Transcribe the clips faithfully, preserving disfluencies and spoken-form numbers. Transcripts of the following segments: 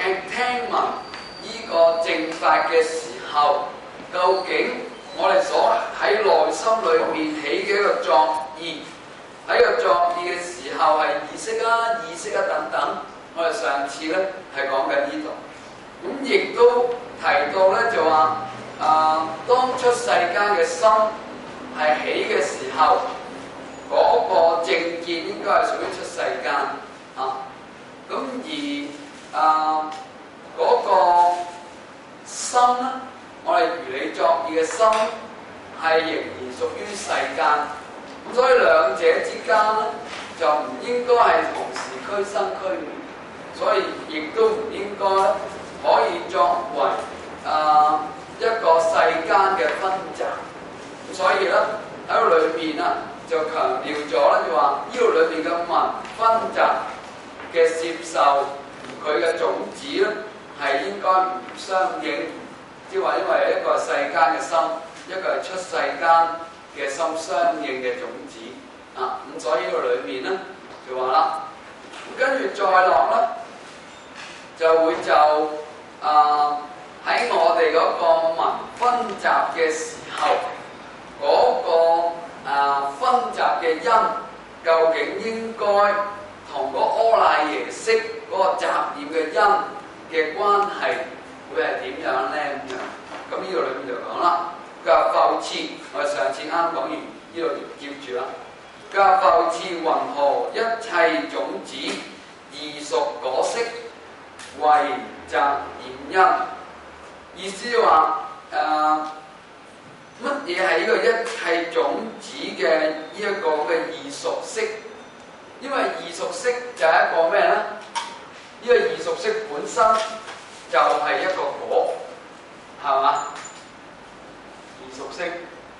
係聽聞呢個正法嘅時候，究竟我哋所喺內心裏面起嘅一個作意，喺個作意嘅時候係意識啊、意識啊等等。我哋上次咧係講緊呢度，咁亦都提到咧就話啊、呃，當出世間嘅心係起嘅時候，嗰、那個正見應該係屬於出世間啊。咁而啊嗰、那個心咧，我哋如理作意嘅心係仍然屬於世間，咁所以兩者之間咧就唔應該係同時俱生俱滅，所以亦都唔應該可以作為啊一個世間嘅分集。咁所以咧喺度裏面啊就強調咗咧，就話呢度裏面嘅文分集嘅接受，佢嘅種子咧係應該唔相應，即係話因為一個係世間嘅心，一個係出世間嘅心相應嘅種子啊。咁所以呢個裏面咧就話啦，跟住再落咧就會就啊喺我哋嗰個文分集嘅時候，嗰、那個啊分集嘅因究竟應該同個阿賴耶識嗰個雜染嘅因嘅關係會係點樣咧？咁樣咁呢度裏面就講啦。佢話復次，我哋上次啱講完，呢度接住啦。佢話復次云何一切種子異熟果識為雜染因？意思話誒乜嘢係呢個一切種子嘅呢一個嘅異熟識？因為異熟識就係一個咩咧？呢、這個異熟識本身就係一個果，係嘛？異熟識，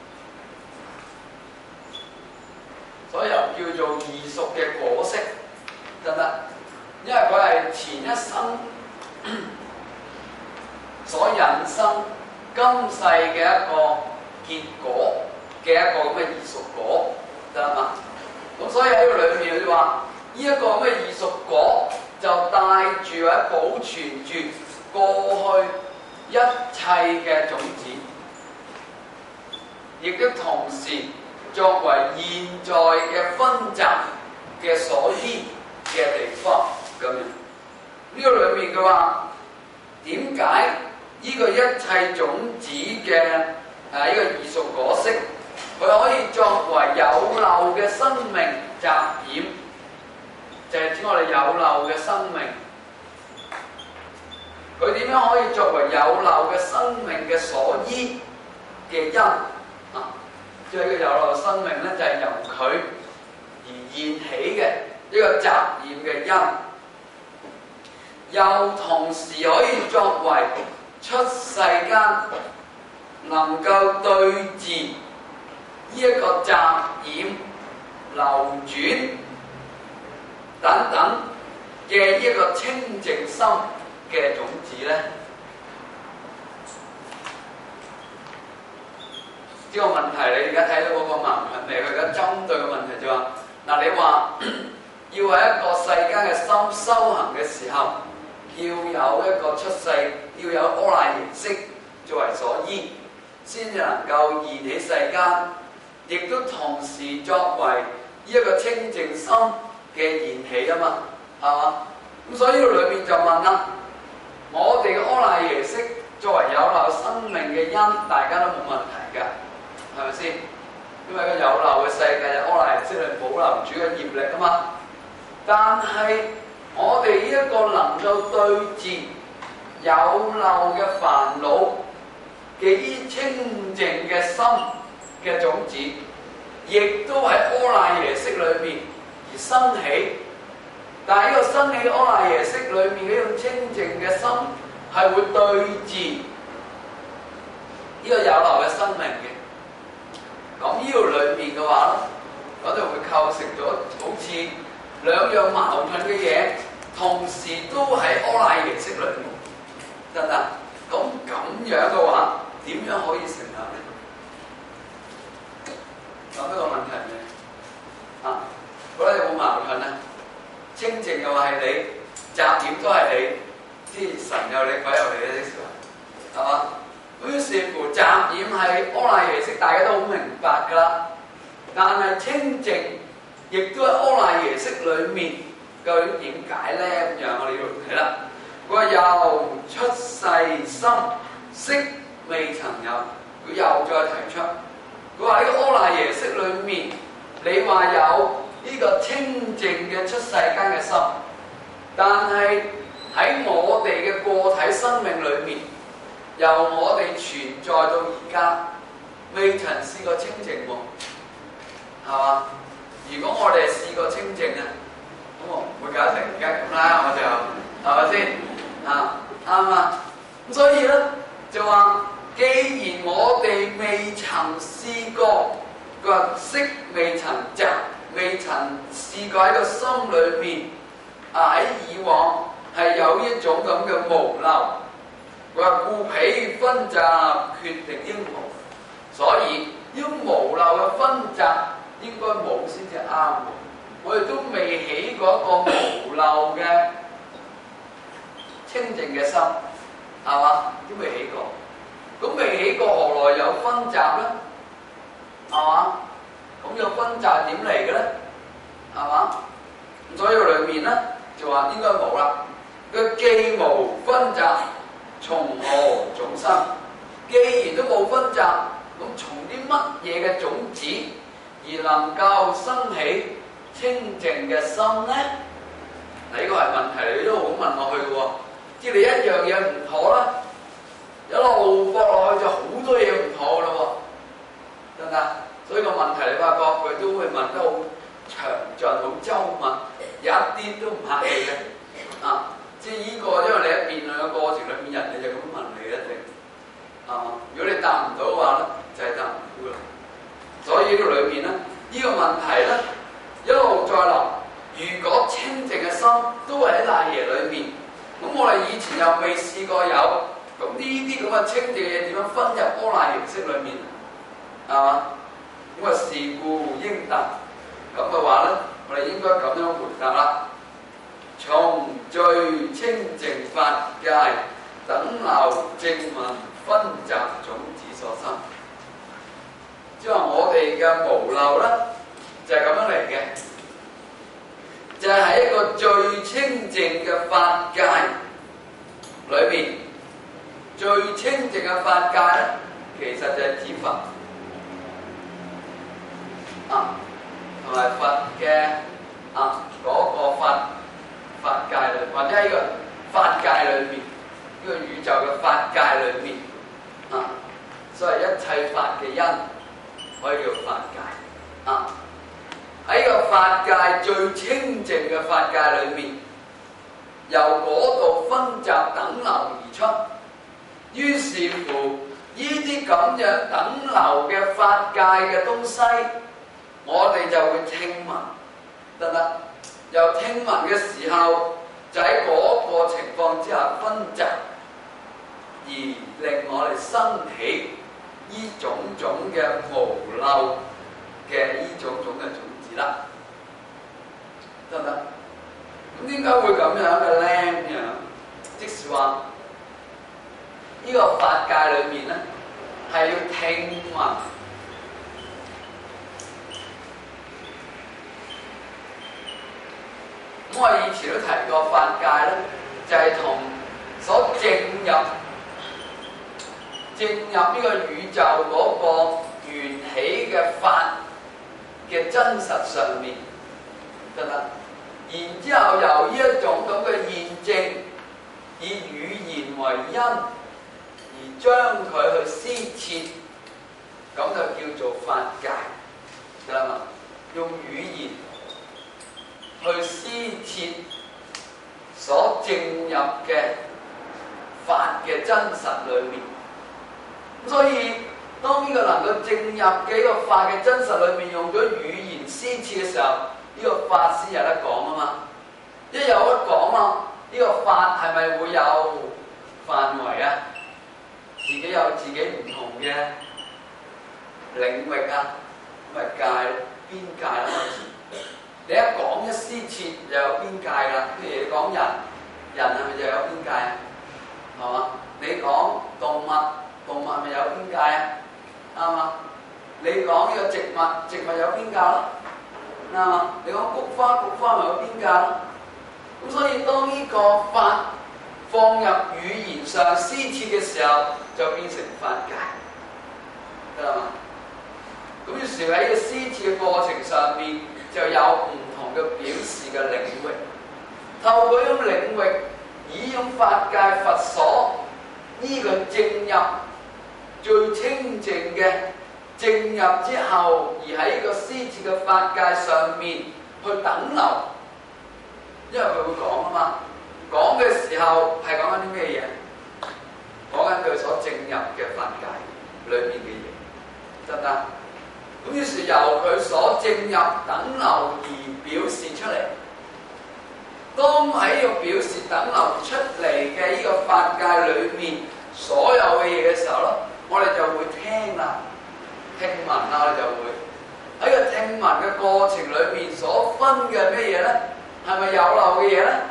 所以又叫做異熟嘅果識，得唔得？因為佢係前一生所引生今世嘅一個結果嘅一個咁嘅異熟果，得嘛？咁所以喺個裏面佢話，呢、這、一個咁嘅異熟果就帶住或者保存住過去一切嘅種子，亦都同時作為現在嘅分集嘅所依嘅地方咁樣。呢、這個裏面佢話點解呢個一切種子嘅誒呢個異熟果識，佢可以作為有漏嘅生命雜染，就係指我哋有漏嘅生命。佢點樣可以作為有漏嘅生命嘅所依嘅因啊？即係呢個有漏生命咧，就係由佢而現起嘅一個雜染嘅因，又同時可以作為出世間能夠對治呢一個雜染流轉等等嘅一個清淨心嘅種子咧。呢個問題你而家睇到嗰個矛盾未？佢而家針對嘅問題就話、是：嗱，你話要喺一個世間嘅心修行嘅時候，要有一個出世，要有阿賴耶識作為所依，先至能夠現起世間，亦都同時作為呢一個清淨心嘅現起啊嘛，係嘛？咁所以呢個裏面就問啦，我哋嘅阿賴耶識作為有漏生命嘅因，大家都冇問題㗎，係咪先？因為個有漏嘅世界就阿賴耶識嚟保留住個業力啊嘛。但係我哋呢一個能夠對治有漏嘅煩惱嘅呢清淨嘅心嘅種子，亦都喺阿賴耶識裏面而生起。但係呢個生起阿賴耶識裏面呢種清淨嘅心，係會對治呢個有漏嘅生命嘅。咁呢度裏面嘅話咧，嗰度會構成咗好似兩樣矛盾嘅嘢，同時都喺阿賴耶識裏面，得唔得？咁咁樣嘅話，點樣可以成立咧？諗一個問題嘅啊，覺得有冇矛盾啊？清淨嘅話係你，雜染都係你， 啲神有你鬼有你嘅時候，係嘛？於是乎雜染係阿賴耶識，大家都好明白㗎啦。但係清淨亦都喺阿賴耶識裏面，究竟點解咧？咁樣我哋要睇啦。佢話由出世心識未曾有，佢又再提出，佢話呢個阿賴耶識裏面，你話有呢個清淨嘅出世間嘅心，但係喺我哋嘅個體生命裏面，由我哋存在到而家，未曾試過清淨喎，係嘛？如果我哋試過清淨啊，咁我唔會搞成而家咁啦，我就係咪先？啊，啱啊！咁所以咧就話，既然我哋未曾試過，佢話識未曾習，未曾試過喺個心裏面啊，喺以往係有一種咁嘅無漏。佢話故彼分集決定應無，所以要無漏嘅分集應該冇先至啱。我哋都未起過一個無漏嘅清淨嘅心，係嘛？都未起過。咁未起過，何來有分集咧？係嘛？咁有分集點嚟嘅咧？係嘛？咁所以裏面咧就話應該冇啦。佢既無分集，從何種生？既然都冇分集，咁從啲乜嘢嘅種子而能夠生起清淨嘅心咧？嗱，呢個係問題，你都好問落去嘅喎。即係你一樣嘢唔妥啦，一路駁落去就好多嘢唔妥嘅咯喎，得唔得？所以個問題你發覺佢都會問得好詳盡、好周密，有一啲都唔客氣嘅啊！即係呢個，因為你喺辯論嘅過程裏面，人哋就咁問你一定係嘛？如果你答唔到嘅話咧，就係、是、答唔到啦。所以呢個裏面咧，呢、這個問題咧一路再嚟。如果清淨嘅心都係喺賴耶裏面，咁我哋以前又未試過有，咁呢啲咁嘅清淨嘅嘢點樣分入阿賴耶識裏面？係嘛？咁啊，是故應答。咁嘅話咧，我哋應該咁樣回答啦。從最清淨法界等流正聞分集種子所生，即係話我哋嘅無漏咧，就係、是、咁樣嚟嘅，就係、是、喺一個最清淨嘅法界裏面，最清淨嘅法界咧，其實就係指佛啊，同埋佛嘅啊嗰、那個法。法界裏，或者喺個法界裏面，呢、這個宇宙嘅法界裏面，啊，所以一切法嘅因可以叫法界。啊，喺個法界最清淨嘅法界裏面，由嗰度分集等流而出。於是乎，呢啲咁樣等流嘅法界嘅東西，我哋就會聽聞，得唔得？由聽聞嘅時候，就喺嗰個情況之下分集，而令我哋生起呢種種嘅無漏嘅呢種種嘅種子啦，得唔得？咁點解會咁樣嘅咧？咁樣，即是話呢個法界裏面咧，係要聽聞。咁我以前都提過法界咧，就係、是、同所證入證入呢個宇宙嗰個緣起嘅法嘅真實上面，得唔得？然之後由呢一種咁嘅現證，以語言為因，而將佢去施設，咁就叫做法界，得啦嘛？用語言去施設所證入嘅法嘅真實裏面，咁所以當呢個能夠證入嘅呢個法嘅真實裏面，用咗語言施設嘅時候，呢、這個法先有得講啊嘛。一有得講啊，呢、這個法係咪會有範圍啊？自己有自己唔同嘅領域啊，咁咪界邊界啦。你一講一施設就有邊界啦，譬如你講人， 人係咪就有邊界啊？係嘛？你講動物，動物係咪有邊界啊？啱嘛？你講呢個植物，植物有邊界咯？啱嘛？你講菊花，菊花咪有邊界咯？咁所以當呢個法放入語言上施設嘅時候，就變成法界，得啦嘛？咁於是喺個施設嘅過程上面，就有唔同嘅表示嘅領域。透過呢種領域，以呢種法界佛所呢個正入最清淨嘅正入之後，而喺呢個施設嘅法界上面去等流，因為佢會講啊嘛。講嘅時候係講緊啲咩嘢？講緊佢所正入嘅法界裏面嘅嘢，得唔得？咁於是由佢所正入等流而表示出嚟。當喺個表示等流出嚟嘅呢個法界裏面所有嘅嘢嘅時候咧，我哋就會聽啦，聽聞啦，我哋就會喺個聽聞嘅過程裏面所分嘅咩嘢咧？係咪有漏嘅嘢咧？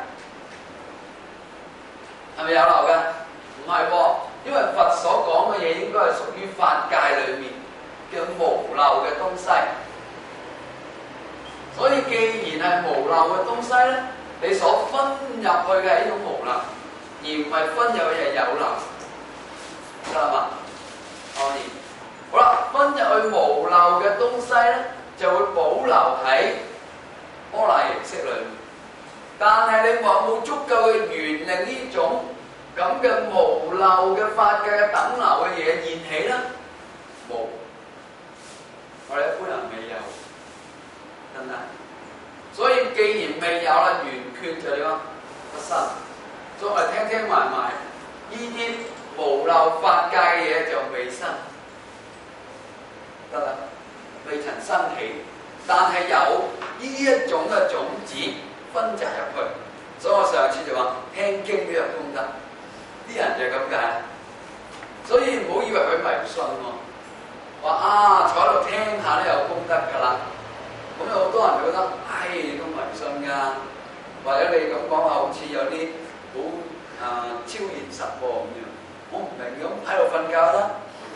係咪有漏嘅？唔係喎，因為佛所講嘅嘢應該係屬於法界裏面嘅無漏嘅東西，所以既然係無漏嘅東西咧，你所分入去嘅係一種無漏，而唔係分入去係有漏，得啦嘛？可以。好啦，分入去無漏嘅東西咧，就會保留喺阿賴耶識裏面。但係你話冇足夠嘅緣令呢種咁嘅無漏嘅法界嘅等流嘅嘢現起咧，冇。我哋一般人未有，得唔得？所以既然未有啦，緣缺就點啊？不生。所以我哋聽聽埋埋，呢啲無漏法界嘅嘢就未生，得啦，未曾生起。但係有呢一種嘅種子分集入去，所以我上次就話聽經都有功德，啲人就係咁解。所以唔好以為佢迷信喎，話啊坐喺度聽下都有功德㗎啦。咁有好多人就覺得，唉，都迷信㗎，或者你咁講話好似有啲好啊超現實喎咁樣，我唔明咁喺度瞓覺得，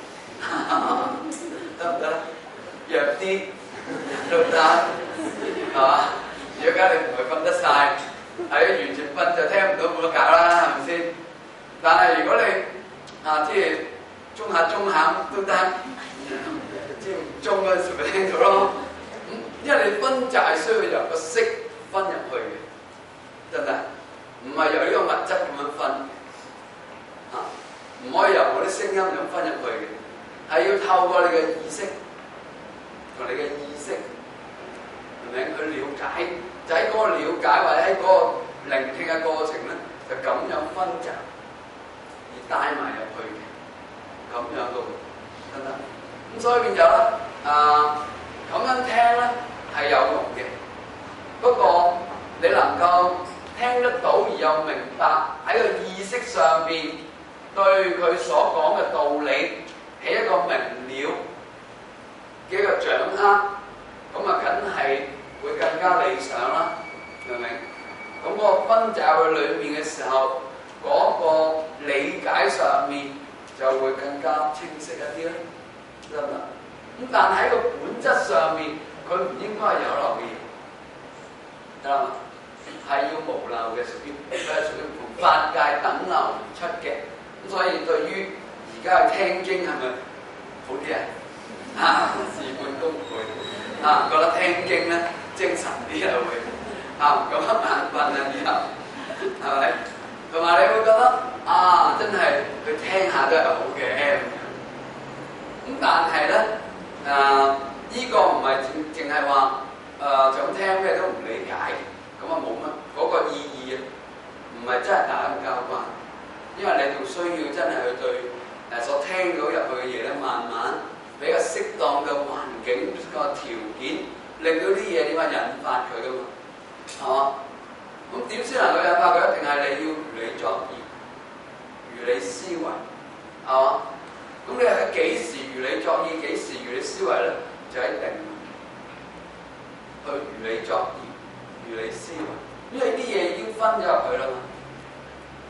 得唔得？弱啲都得，係嘛？如果家你唔係瞓得晒，係完全瞓就聽唔到冇得搞啦，係咪先？但係如果你啊即係中下中下都得，即係唔中嗰陣時咪聽到咯。因為你分就係需要由個色分入去嘅，真係唔係由呢個物質咁樣分啊，唔可以由我啲聲音咁分入去嘅，係要透過你嘅意識同你嘅意識，明唔明？去了解，就喺嗰個了解或者喺嗰個聆聽嘅過程咧，就咁樣分集而帶埋入去嘅，咁樣都得唔得？咁所以變咗咧啊，咁樣聽咧係有用嘅，不過你能夠聽得到而又明白喺個意識上邊對佢所講嘅道理係一個明了嘅一個掌握，咁啊梗係會更加理想啦，明唔明？咁嗰個分集去裏面嘅時候，嗰個理解上面就會更加清晰一啲啦，得唔得？咁但係喺個本質上面，佢唔應該係有漏嘅嘢，得啦嘛？係要無漏嘅，屬於佢係屬於從法界等流而出嘅。咁所以對於而家去聽經係咪好啲啊？啊，事半功倍啊！覺得聽經咧精神啲啊會啊，咁眼瞓啊以後係咪？同埋你會覺得啊，真係去聽下都係好嘅。咁但係咧啊，依、這個唔係淨淨係話誒就咁聽咩都唔理解，咁啊冇乜嗰個意義啊，唔係真係打咁交關，因為你仲需要真係去對誒所聽到入去嘅嘢咧，慢慢俾個適當嘅環境個條件，令到啲嘢點解引發佢噶嘛，係嘛？咁點先能夠引發佢？一定係你要如理作意、如理思維，係嘛？咁你喺幾時如理作意，幾時如理思維咧？就一定去如理作意、如理思維，因為啲嘢已經分咗入去啦嘛。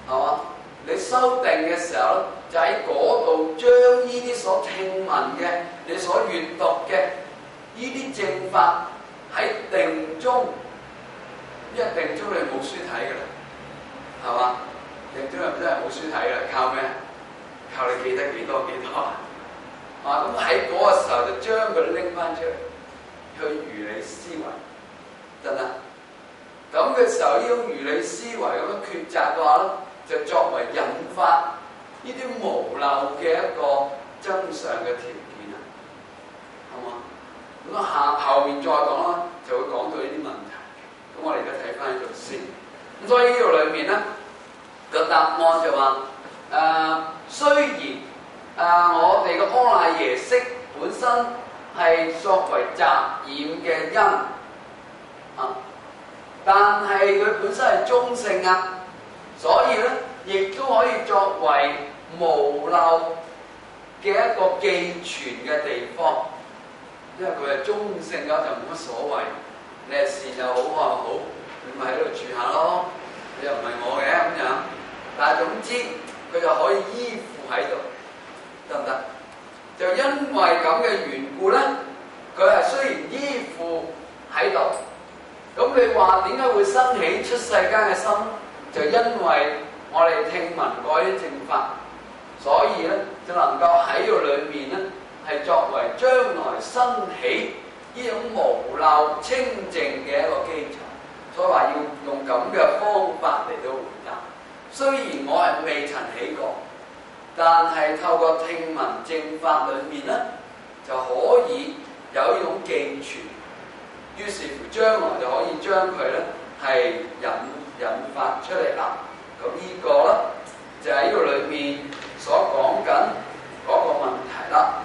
係嘛？你修定嘅時候咧，就喺嗰度將呢啲所聽聞嘅、你所閱讀嘅呢啲正法喺定中，因為定中你冇書睇㗎啦，係嘛？定中又真係冇書睇㗎啦，靠咩？靠你記得幾多幾多啊！啊咁喺嗰個時候就將佢拎翻出嚟，去如理思維，得唔得？咁嘅時候，呢種如理思維咁樣抉擇嘅話咧，就作為引發呢啲無漏嘅一個真相嘅條件啊，係嘛？咁啊下後面再講啦，就會講到呢啲問題。咁我哋而家睇翻呢度先。咁所以呢度裏面咧個答案就話：誒、呃、雖然誒、呃、我哋嘅阿賴耶識本身係作為雜染嘅因啊。但係佢本身係中性啊，所以咧亦都可以作為無漏嘅一個寄存嘅地方，因為佢係中性嘅就冇乜所謂，你係善又好惡又好，你咪喺度住下咯，你又唔係我嘅咁樣，但係總之佢就可以依附喺度，得唔得？就因為咁嘅緣故咧，佢係雖然依附喺度。咁你話點解會生起出世間嘅心？就因為我哋聽聞過啲正法，所以咧就能夠喺個裏面咧係作為將來生起呢種無漏清淨嘅一個基礎。所以話要用咁嘅方法嚟到回答。雖然我係未曾起過，但係透過聽聞正法裏面咧就可以有一種寄存。於是乎，將來就可以將佢咧係引引發出嚟啦。咁呢個咧就喺呢個裏面所講緊嗰個問題啦。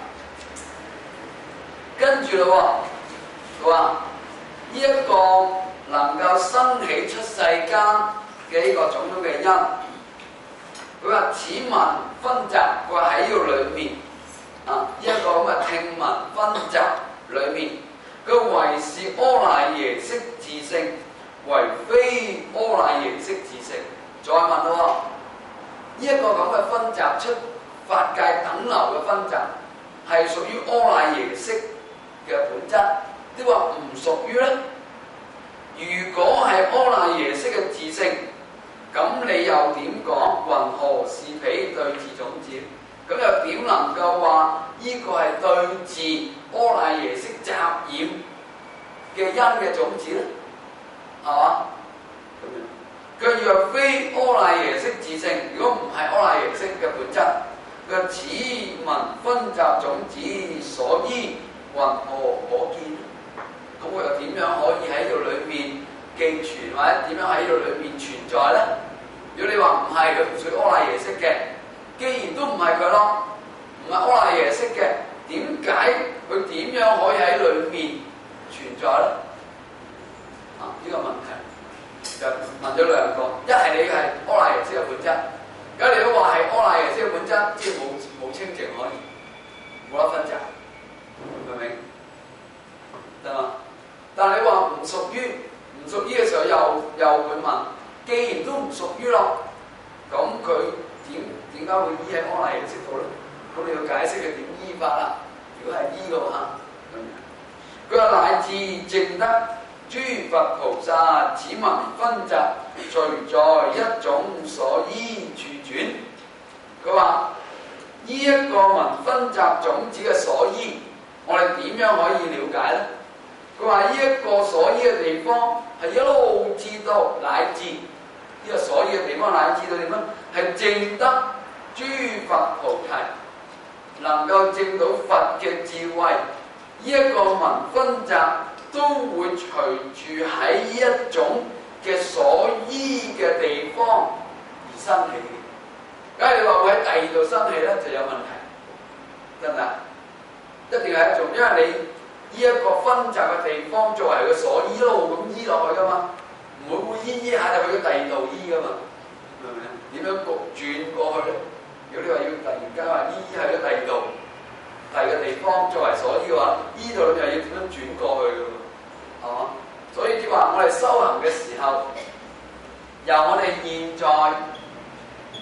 跟住咯喎，佢話呢一個能夠生起出世間嘅呢個種種嘅因，佢話此聞分集，佢話喺呢個裏面啊，呢、這、一個咁嘅聽聞分集裏面。佢為是阿賴耶識自性，為非阿賴耶識自性。再問咯，呢、這、一個咁嘅分集出法界等流嘅分集，係屬於阿賴耶識嘅本質，抑或唔屬於咧？如果係阿賴耶識嘅自性，咁你又點講？云何是彼對治種子？咁又點能夠話呢個係對治阿賴耶識雜染嘅因嘅種子咧？係嘛？佢若非阿賴耶識自性，如果唔係阿賴耶識嘅本質，佢此聞分集種子所依，云何可見？咁我又點樣可以喺度裏面寄存，或者點樣喺度裏面存在咧？如果你話唔係，佢唔屬於阿賴耶識嘅。既然都唔係佢咯，唔係阿賴耶識嘅，點解佢點樣可以喺裏面存在咧？啊，呢、這個問題就問咗兩個，一係你係阿賴耶識嘅本質，如果你都話係阿賴耶識嘅本質，即係冇冇清淨可以，冇得分集，明唔明？得嘛？但係你話唔屬於，唔屬於嘅時候又又會問，既然都唔屬於咯，咁佢點？點解會依喺阿賴耶識度咧？咁你要解釋佢點依法啦。如果係依嘅話，咁佢話乃至證得諸佛菩薩，此聞分集，隨在一種所依處轉。佢話呢一個聞分集種子嘅所依，我哋點樣可以了解咧？佢話呢一個所依嘅地方係一路至到乃至呢、這個所依嘅地方乃至到點樣？係證得諸佛菩提，能夠證到佛嘅智慧，呢、這、一個聞分集都會隨住喺呢一種嘅所依嘅地方而生起。假如你話會喺第二度生起咧，就有問題，得唔得？一定係一種，因為你呢一個分集嘅地方作為佢所依，一路咁依落去噶嘛，唔會會依依下就去到第二度依噶嘛，明唔明啊？點樣焗轉過去咧？如果你話要突然間話依依喺咗第二度，第二個地方作為所依嘅話，依度又要點樣轉過去嘅喎？係嘛？所以即係話我哋修行嘅時候，由我哋現在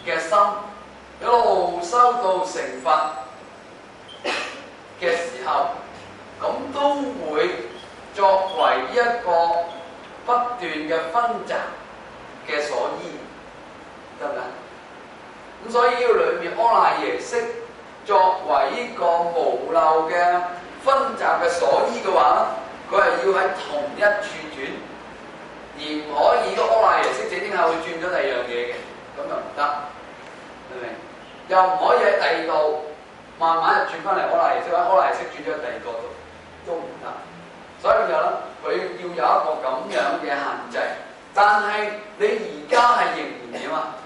嘅心，一路修到成佛嘅時候，咁都會作為一個不斷嘅分集嘅所依，得唔得？咁所以呢個裏面阿賴耶識作為呢個無漏嘅分集嘅所依嘅話，佢係要喺同一處轉，而唔可以個阿賴耶識整整下會轉咗第二樣嘢嘅，咁就唔得，明唔明？又唔可以喺第二度慢慢就轉翻嚟阿賴耶識，或者阿賴耶識轉咗去第二個度，都唔得。所以就咧，佢要有一個咁樣嘅限制。但係你而家係仍然點啊？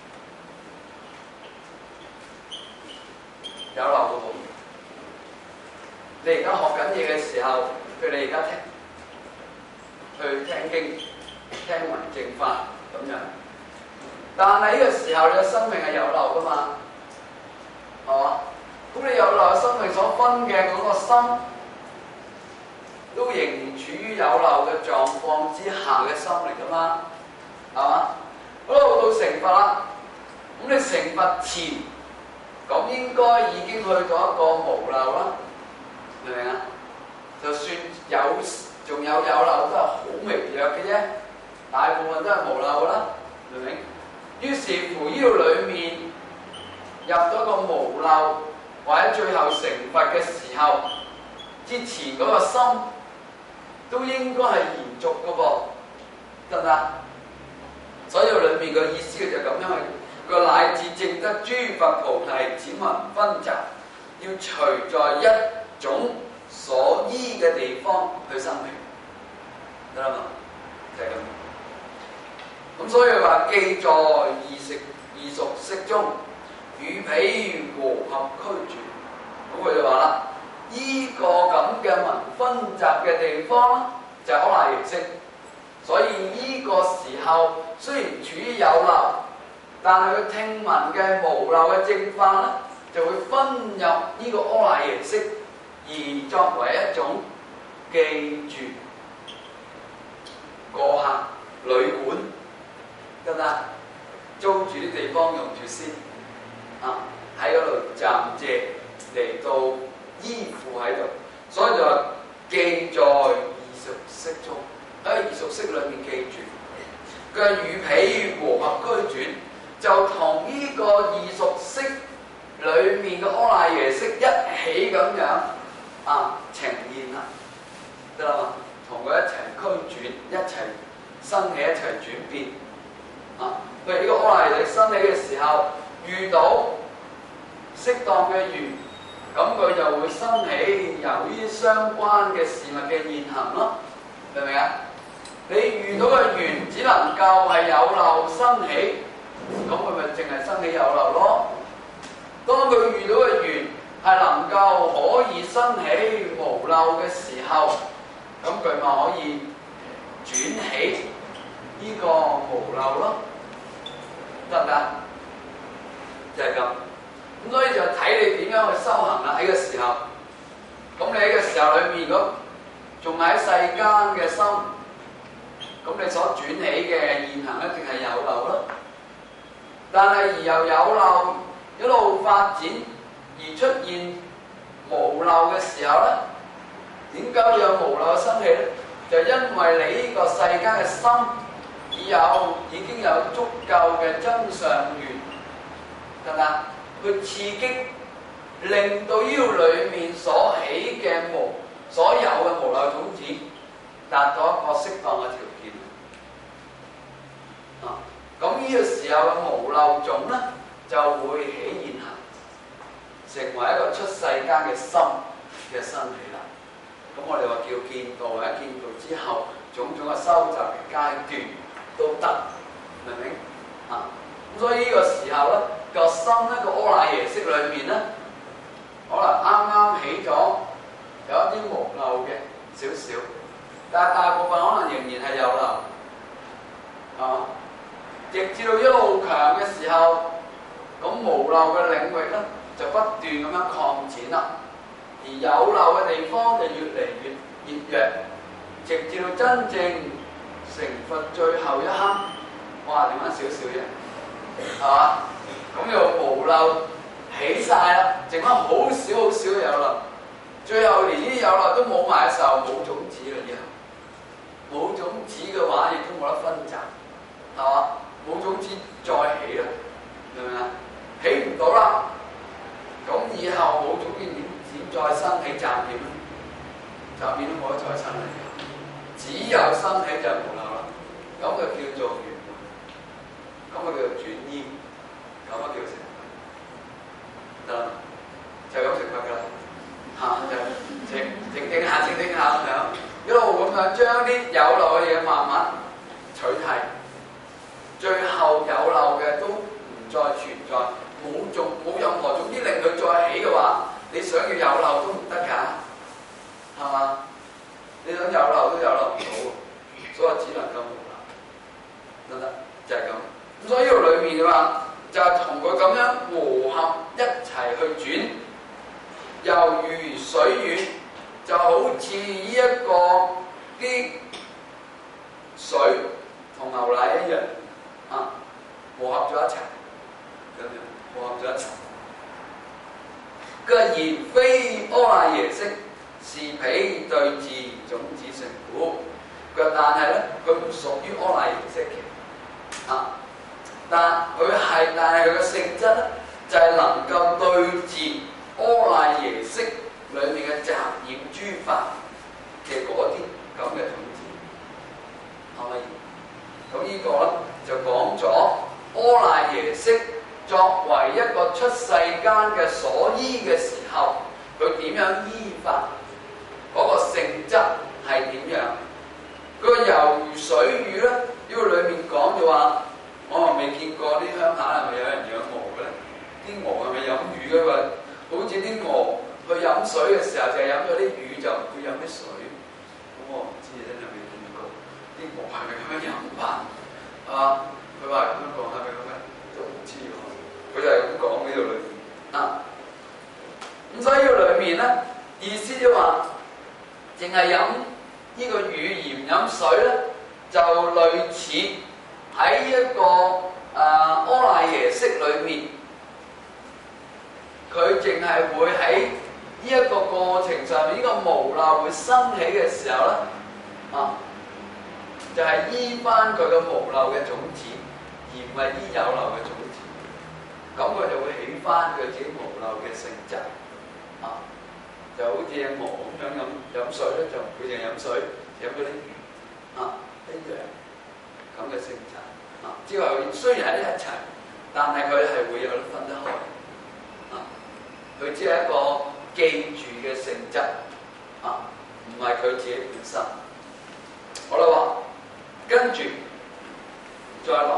有漏嘅喎。你而家學緊嘢嘅時候，譬如你而家聽去聽經、聽聞正法咁樣，但係呢個時候你嘅生命係有漏噶嘛，係嘛？咁你有漏嘅生命所分嘅嗰個心，都仍然處於有漏嘅狀況之下嘅心嚟噶嘛，係嘛？好啦，到成佛啦，咁你成佛前，咁應該已經去到一個無漏啦，明唔明啊？就算有，仲有有漏都係好微弱嘅啫，大部分都係無漏啦，明唔明？於是乎呢度裡面入咗個無漏，或者最後成佛嘅時候，之前嗰個心都應該係延續嘅噃，得唔得？所以裏面嘅意思就咁樣去，個乃至證得諸佛菩提只聞分集，要隨在一種所依嘅地方去生命，得啦嘛？就係、是、咁。咁所以話記在異熟異熟識中，與彼和合俱住。咁佢就話啦。依個咁嘅聞分集嘅地方就係阿賴耶識，所以依個時候雖然處於有漏，但係佢聽聞嘅無漏嘅正法咧，就會分入呢個阿賴耶識，而作為一種記住過客旅館，得唔得？租住啲地方用住先，啊喺嗰度暫借嚟到。依附喺度，所以就話記在異熟識中，喺異熟識裏面記住。佢係與彼和合俱轉，就同呢個異熟識裏面嘅阿賴耶識一起咁樣啊呈現啦，得啦嘛？同佢一齊俱轉，一齊生起，一齊轉變。啊，譬如呢個阿賴耶識生起嘅時候，遇到適當嘅緣。咁佢就會生起由於相關嘅事物嘅現行咯，明唔明啊？你遇到嘅緣只能夠係有漏生起，咁佢咪淨係生起有漏咯？當佢遇到嘅緣係能夠可以生起無漏嘅時候，咁佢咪可以轉起呢個無漏咯，得唔得？就係、是、咁。咁所以就睇你點樣去修行啦。喺個時候，咁你喺個時候裏面，如果仲喺世間嘅心，咁你所轉起嘅現行一定係有漏咯。但係而又有漏一路發展而出現無漏嘅時候咧，點解會有無漏嘅生起咧？就因為你呢個世間嘅心已有已經有足夠嘅增上緣，得唔得？去刺激，令到呢個裏面所起嘅無所有嘅無漏種子達到一個適當嘅條件。啊，咁呢個時候嘅無漏種咧就會起現行，成為一個出世間嘅心嘅生起啦。咁我哋話叫見道，或者見道之後種種嘅收集嘅階段都得，明唔明？啊，咁所以呢個時候咧。個心咧，個阿賴耶識裏面咧，可能啱啱起咗有一啲無漏嘅少少，但係大部分可能仍然係有漏，係嘛？直至到一路強嘅時候，咁無漏嘅領域咧就不斷咁樣擴展啦，而有漏嘅地方就越嚟越熱弱，直至到真正成佛最後一刻，哇！點解少少啫？係嘛？ 無漏起晒啦，剩翻好少好少嘅有漏，最後連呢啲有漏都冇埋嘅時候，冇種子啦，以後冇種子嘅話，亦都冇得分集，係嘛？冇種子再起啦，明唔明啊？起唔到啦，咁以後冇種子點點再生起雜念咧？雜念都冇得再生啦，只有生起就係無漏啦，咁就叫做圓滿，咁就叫做轉依，咁就叫成得啦，就係咁成佛㗎啦，嚇就靜靜靜下靜靜下咁樣，一路咁樣將啲有漏嘅嘢慢慢取替，最後有漏嘅都唔再存在，冇種冇任何種子令佢再起嘅話，你想要有漏都唔得㗎，係嘛？你想有漏都有漏唔到，所以只能夠無漏，得唔得？就係咁。咁所以呢度裏面嘅話，就係同佢咁樣和合一齊去轉，猶如水月，就好似呢一個啲水同牛奶一樣，啊，和合咗一齊，咁樣和合咗一齊。佢話然非阿賴耶識，是彼對治種子性故。佢話但係咧，佢唔屬於阿賴耶識嘅，啊。但佢係，但係佢嘅性質咧，就係、是、能夠對治阿賴耶識裏面嘅雜染諸法嘅嗰啲咁嘅種子，可唔可以？咁呢個咧就講咗阿賴耶識作為一個出世間嘅所依嘅時候，佢點樣依法？嗰、那個性質係點樣？佢個猶如水魚咧，呢個裏面講就話。我係未見過啲鄉下係咪有人養鵝嘅咧？啲鵝係咪飲魚嘅嘛？好似啲鵝去飲水嘅時候，就係飲咗啲魚，就唔會飲啲水。咁我唔知真係未見過啲鵝係咪咁樣飲法啊？佢話香港係咪咁樣？都唔知喎。佢就係咁講呢度裏面啊。咁所以呢度裏面咧，意思就話，淨係飲呢個乳鹽飲水咧，就類似。喺一個誒、呃、阿賴耶識裏面，佢淨係會喺呢一個過程上面，呢、這個無漏會生起嘅時候咧，啊，就係、是、依翻佢嘅無漏嘅種子，而唔係依有漏嘅種子，咁佢就會起翻佢自己無漏嘅性質，啊，就好似隻鵝咁樣飲飲水咧，就唔會淨係飲水，飲嗰啲魚，啊，一樣咁嘅性質。之後雖然喺一齊，但係佢係會有得分得開。啊，佢只係一個記住嘅性質，啊，唔係佢自己本身。好啦，話跟住再落。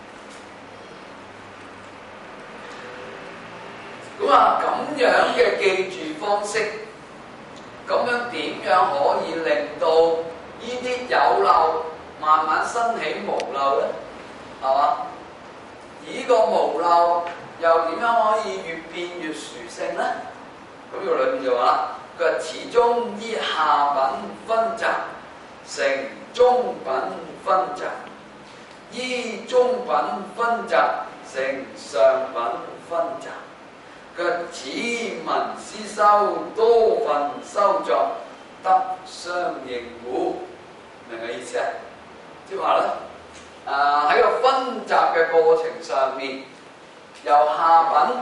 咁啊，咁樣嘅記住方式，咁樣點樣可以令到呢啲有漏慢慢生起無漏咧？係嘛？而呢個無漏又點樣可以越變越殊勝咧？咁呢個裏面就話，佢話始終依下品分集成中品分集，依中品分集成上品分集。佢話此聞思修多分修作得相應故，明唔明意思啊？即係話咧。誒喺個分集嘅過程上面，由下品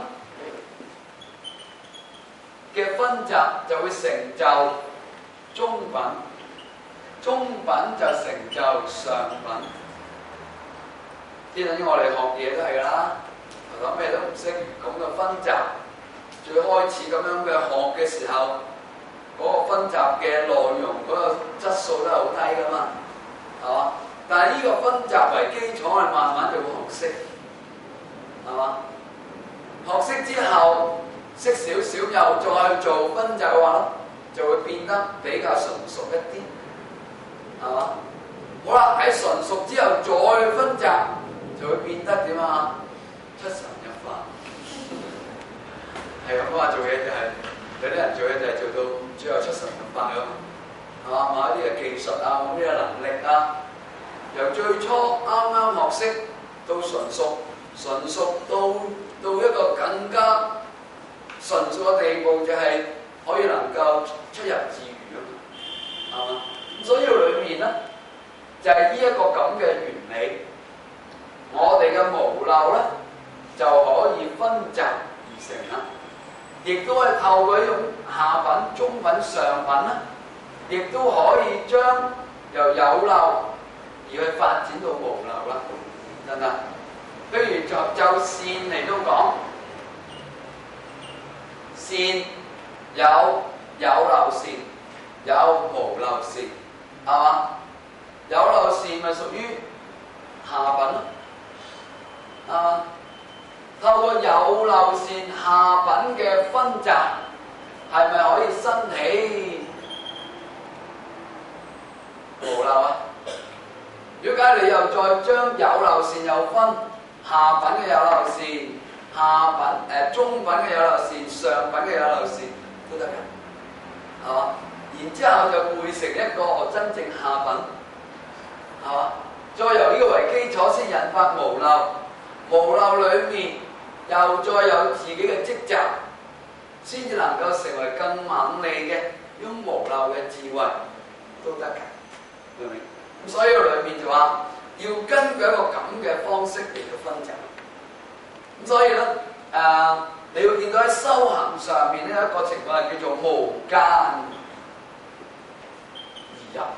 嘅分集就會成就中品，中品就成就上品。即係等於我哋學嘢都係㗎啦，頭頭咩都唔識，咁嘅分集，最開始咁樣嘅學嘅時候，嗰、那個分集嘅內容嗰、那個質素都係好低㗎嘛，係嘛？但係呢個分集為基礎，我哋慢慢就會學識，係嘛？學識之後，識少少又再做分集嘅話，就會變得比較純熟一啲，係嘛？好啦，喺純熟之後再分集，就會變得點啊？出神入化，係咁話做嘢就係、是、有啲人做嘢就係做到最後出神入化咁，係嘛？某一啲嘅技術啊，某啲嘅能力啊。由最初啱啱學識到純熟，純熟到到一個更可以能夠出入自如啊嘛，係嘛？咁所以裏面咧就係呢一個咁嘅原理，我哋嘅無漏咧就可以分集而成啦，亦都係透過一種下品、中品、上品啦，亦都可以將由有漏而去發展到無漏啦，得唔得？譬如就就善嚟到講，善有有漏善，有無漏善，係嘛？有漏善咪屬於下品咯，係嘛？透過有漏善下品嘅分集，係咪可以生起無漏啊？如果你又再將有漏善又分下品嘅有漏善、下品誒、呃、中品嘅有漏善、上品嘅有漏善都得㗎，係嘛？然之後就匯成一個真正下品，係嘛？再由呢個為基礎先引發無漏，無漏裡面又再有自己嘅積集，先至能夠成為更猛利嘅用無漏嘅智慧都得㗎，明唔明？咁所以裏面就話要根據一個咁嘅方式嚟到分集。咁所以咧，誒、呃、你會見到喺修行上面呢一個情況係叫做無間而入，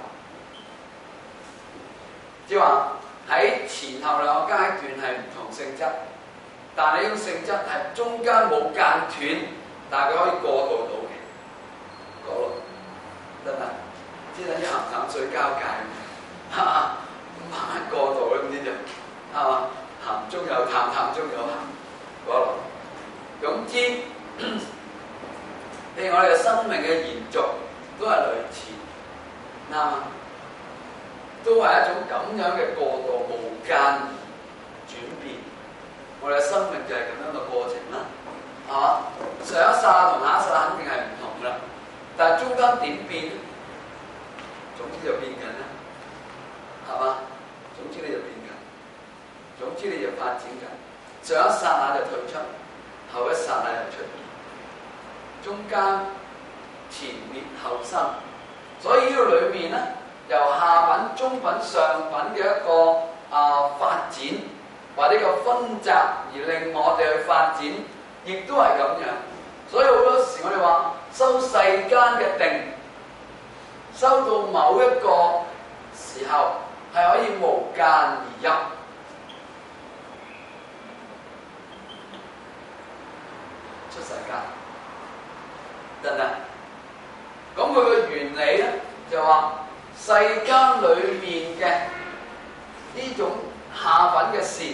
即係話喺前後兩個階段係唔同性質，但係呢種性質係中間冇間斷，但係佢可以過渡到嘅，過渡得唔得？即係等於鹹淡水交界。嚇，慢慢過渡啦，咁啲就係嘛，鹹中有淡，淡中有鹹嗰類。總之，譬如我哋嘅生命嘅延續都係類似，啱嘛？都係一種咁樣嘅過渡，無間轉變。我哋嘅生命就係咁樣嘅過程啦，係嘛？上一剎同下一剎肯定係唔同噶啦，但係中間點變？總之就變緊啦。係嘛？總之你就變緊，總之你就發展緊。上一剎那就退出，後一剎那就出現，中間前滅後生。所以呢個裏面咧，由下品、中品、上品嘅一個啊發展，或者個分集，而令我哋去發展，亦都係咁樣。所以好多時我哋話修世間嘅定，修到某一個時候，係可以無間而入，出世間，得唔得？咁佢嘅原理咧，就話世間裏面嘅呢種下品嘅善，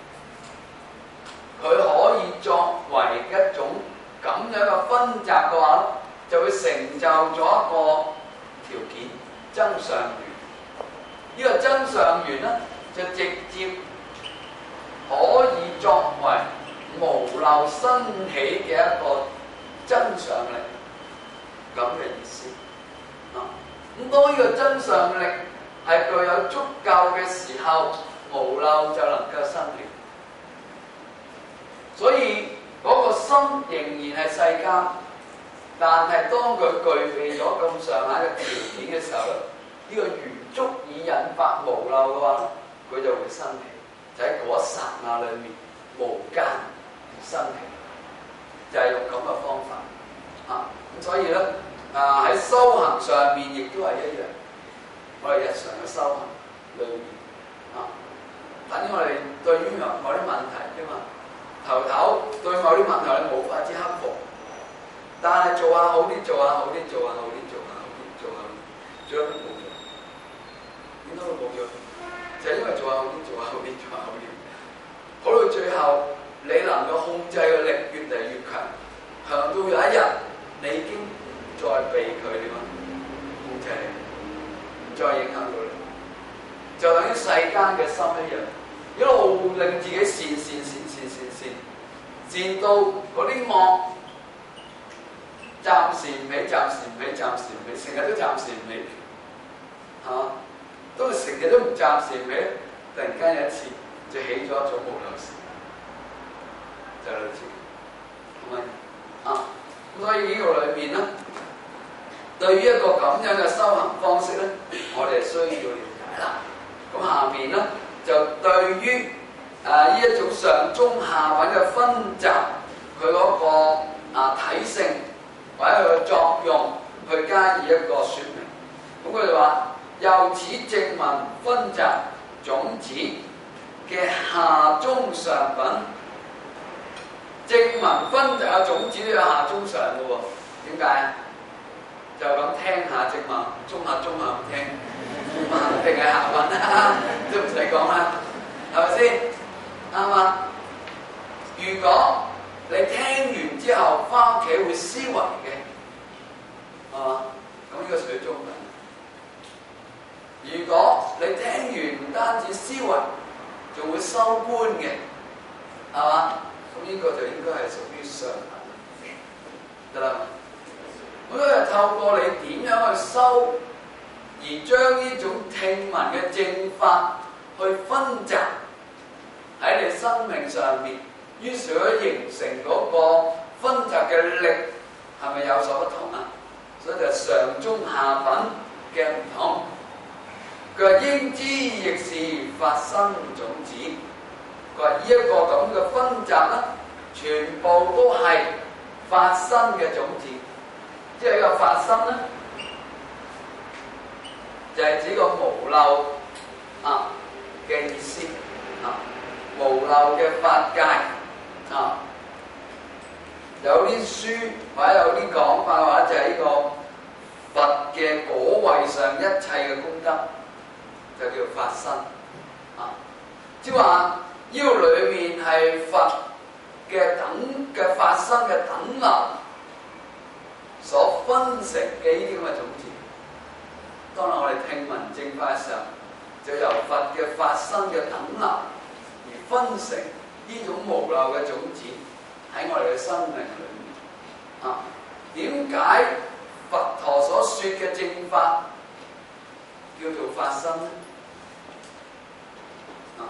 佢可以作為一種咁樣嘅分集嘅話，就會成就咗一個條件，增上緣。呢個增上緣咧，就直接可以作為無漏生起嘅一個增上力，咁嘅意思。啊，咁當呢個增上力係具有足夠嘅時候，無漏就能夠生起。所以嗰個心仍然係世間，但係當佢具備咗咁上下嘅條件嘅時候咧，呢、這個緣足以引發無漏嘅話，佢就會生起，就喺嗰一剎那裏面無間而生起，就係、是、用咁嘅方法啊。咁所以咧啊喺修行上面亦都係一樣，我哋日常嘅修行裏面啊，等於我哋對於某啲問題啫嘛，頭頭對某啲問題你冇法子克服，但係做下好啲，做下好啲，做下好啲，做下好啲，做下好啲，做咗都冇用。點解會冇用？就係、是、因為做下好啲，做下好啲，做下好啲，好到最後你能夠控制嘅力越嚟越強，強到有一日你已經唔再被佢點啊控制你，唔再影響到你，就等於世間嘅心一樣，一路令自己善善善善善善，善到嗰啲惡暫時唔起，暫時唔起，暫時唔起，成日都暫時唔起，係嘛？都成日都唔暫時唔起，突然間有一次就起咗一種無漏事，就類似咁啊！咁所以呢個裏面咧。 對於一個咁樣嘅修行方式咧，我哋需要了解啦。咁下面咧就對於誒呢一種上中下品嘅分集，佢嗰個啊體性或者佢嘅作用，去加以一個説明。咁佢哋話：由此正文分集種子嘅下中上品，正文分集嘅種子都有下中上嘅喎。點解？就咁聽下正文，中下中下唔聽，咁肯定係下品啦，都唔使講啦，係咪先？啱嘛？如果你聽完之後翻屋企會思維嘅，係嘛？咁呢個屬於中品。如果你聽完唔單止思維，仲會收觀嘅，係嘛？咁呢個就應該係屬於上品，得啦。咁所以透過你點樣去修，而將呢種聽聞嘅正法去分集喺你生命上面，於是可以形成嗰個分集嘅力，係咪有所不同啊？所以就上中下品嘅唔同。佢話應知亦是法身種子。佢話呢一個咁嘅分集咧，全部都係法身嘅種子。即係呢個法身咧，就係、是、指個無漏啊嘅意思啊，無漏嘅法界啊。有啲書或者有啲講法嘅話，就係、是、呢個佛嘅果位上一切嘅功德，就叫法身啊。即係話腰裏面係佛嘅等嘅法身嘅等流所分成嘅呢啲咁嘅種子。當然我哋聽聞正法嘅時候，就由佛嘅法身嘅等流而分成呢種無漏嘅種子喺我哋嘅生命裏面。啊，點解佛陀所說嘅正法叫做法身呢？啊，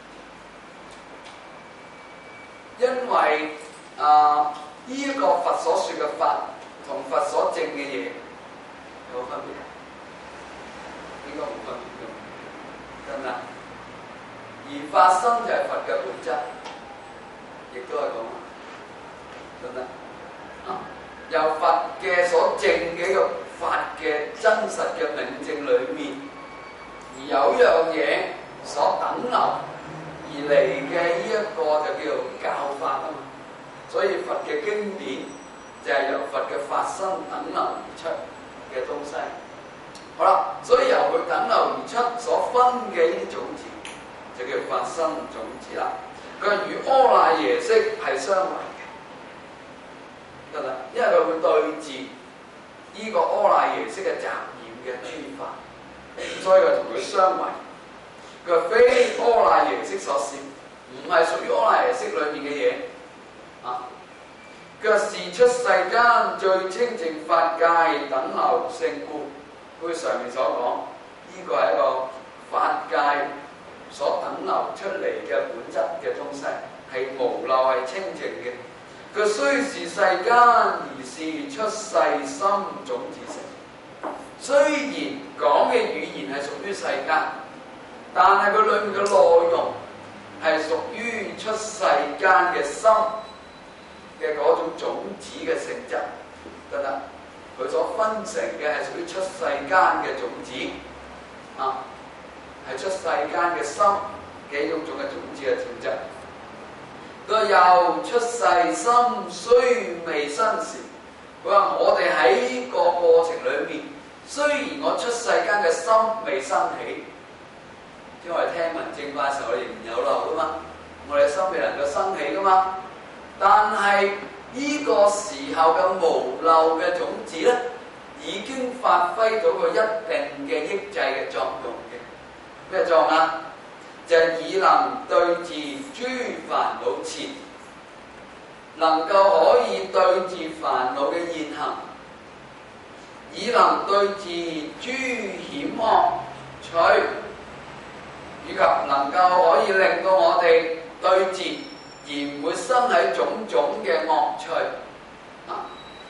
因為啊，呢、這、一個佛所說嘅法同佛所證嘅嘢有分別，應該冇分別嘅，真唔真？而法身就係佛嘅本質，亦都係咁，真唔真？啊，由佛嘅所證嘅一個法嘅真實嘅明證裏面，而有一樣嘢所等流而嚟嘅呢一個就叫做教法啊嘛。所以佛嘅經典就係由佛嘅法身等流而出嘅東西。好啦，所以由佢等流而出所分嘅呢啲種子，就叫法身種子啦。佢係與阿賴耶識係相違嘅，得啦，因為佢會對治呢個阿賴耶識嘅雜染嘅諸法，所以佢同佢相違。佢話非阿賴耶識所攝，唔係屬於阿賴耶識裏面嘅嘢。啊！佢話是出世間最清淨法界等流性故，佢上面所講，呢、這個係一個法界所等流出嚟嘅本質嘅東西，係無漏係清淨嘅。佢雖是世間，而是出世心種子性。雖然講嘅語言係屬於世間，但係佢裏面嘅內容係屬於出世間嘅心嘅嗰種種子嘅性質，得唔得？佢所分成嘅係屬於出世間嘅種子，啊，係出世間嘅心嘅一種種嘅種子嘅性質。佢話又出世心雖未生時，佢話我哋喺呢個過程裏面，雖然我出世間嘅心未生起，因為我哋聽聞正法嘅時候，我哋仍然有漏噶嘛，我哋嘅心未能夠生起噶嘛。但係呢個時候嘅無漏嘅種子咧，已經發揮到個一定嘅抑制嘅作用嘅。咩作用啊？就係以能對治諸煩惱纏，能夠可以對治煩惱嘅現行，以能對治諸險惡趣，以及能夠可以令到我哋對治而唔會生喺種種嘅惡趣啊！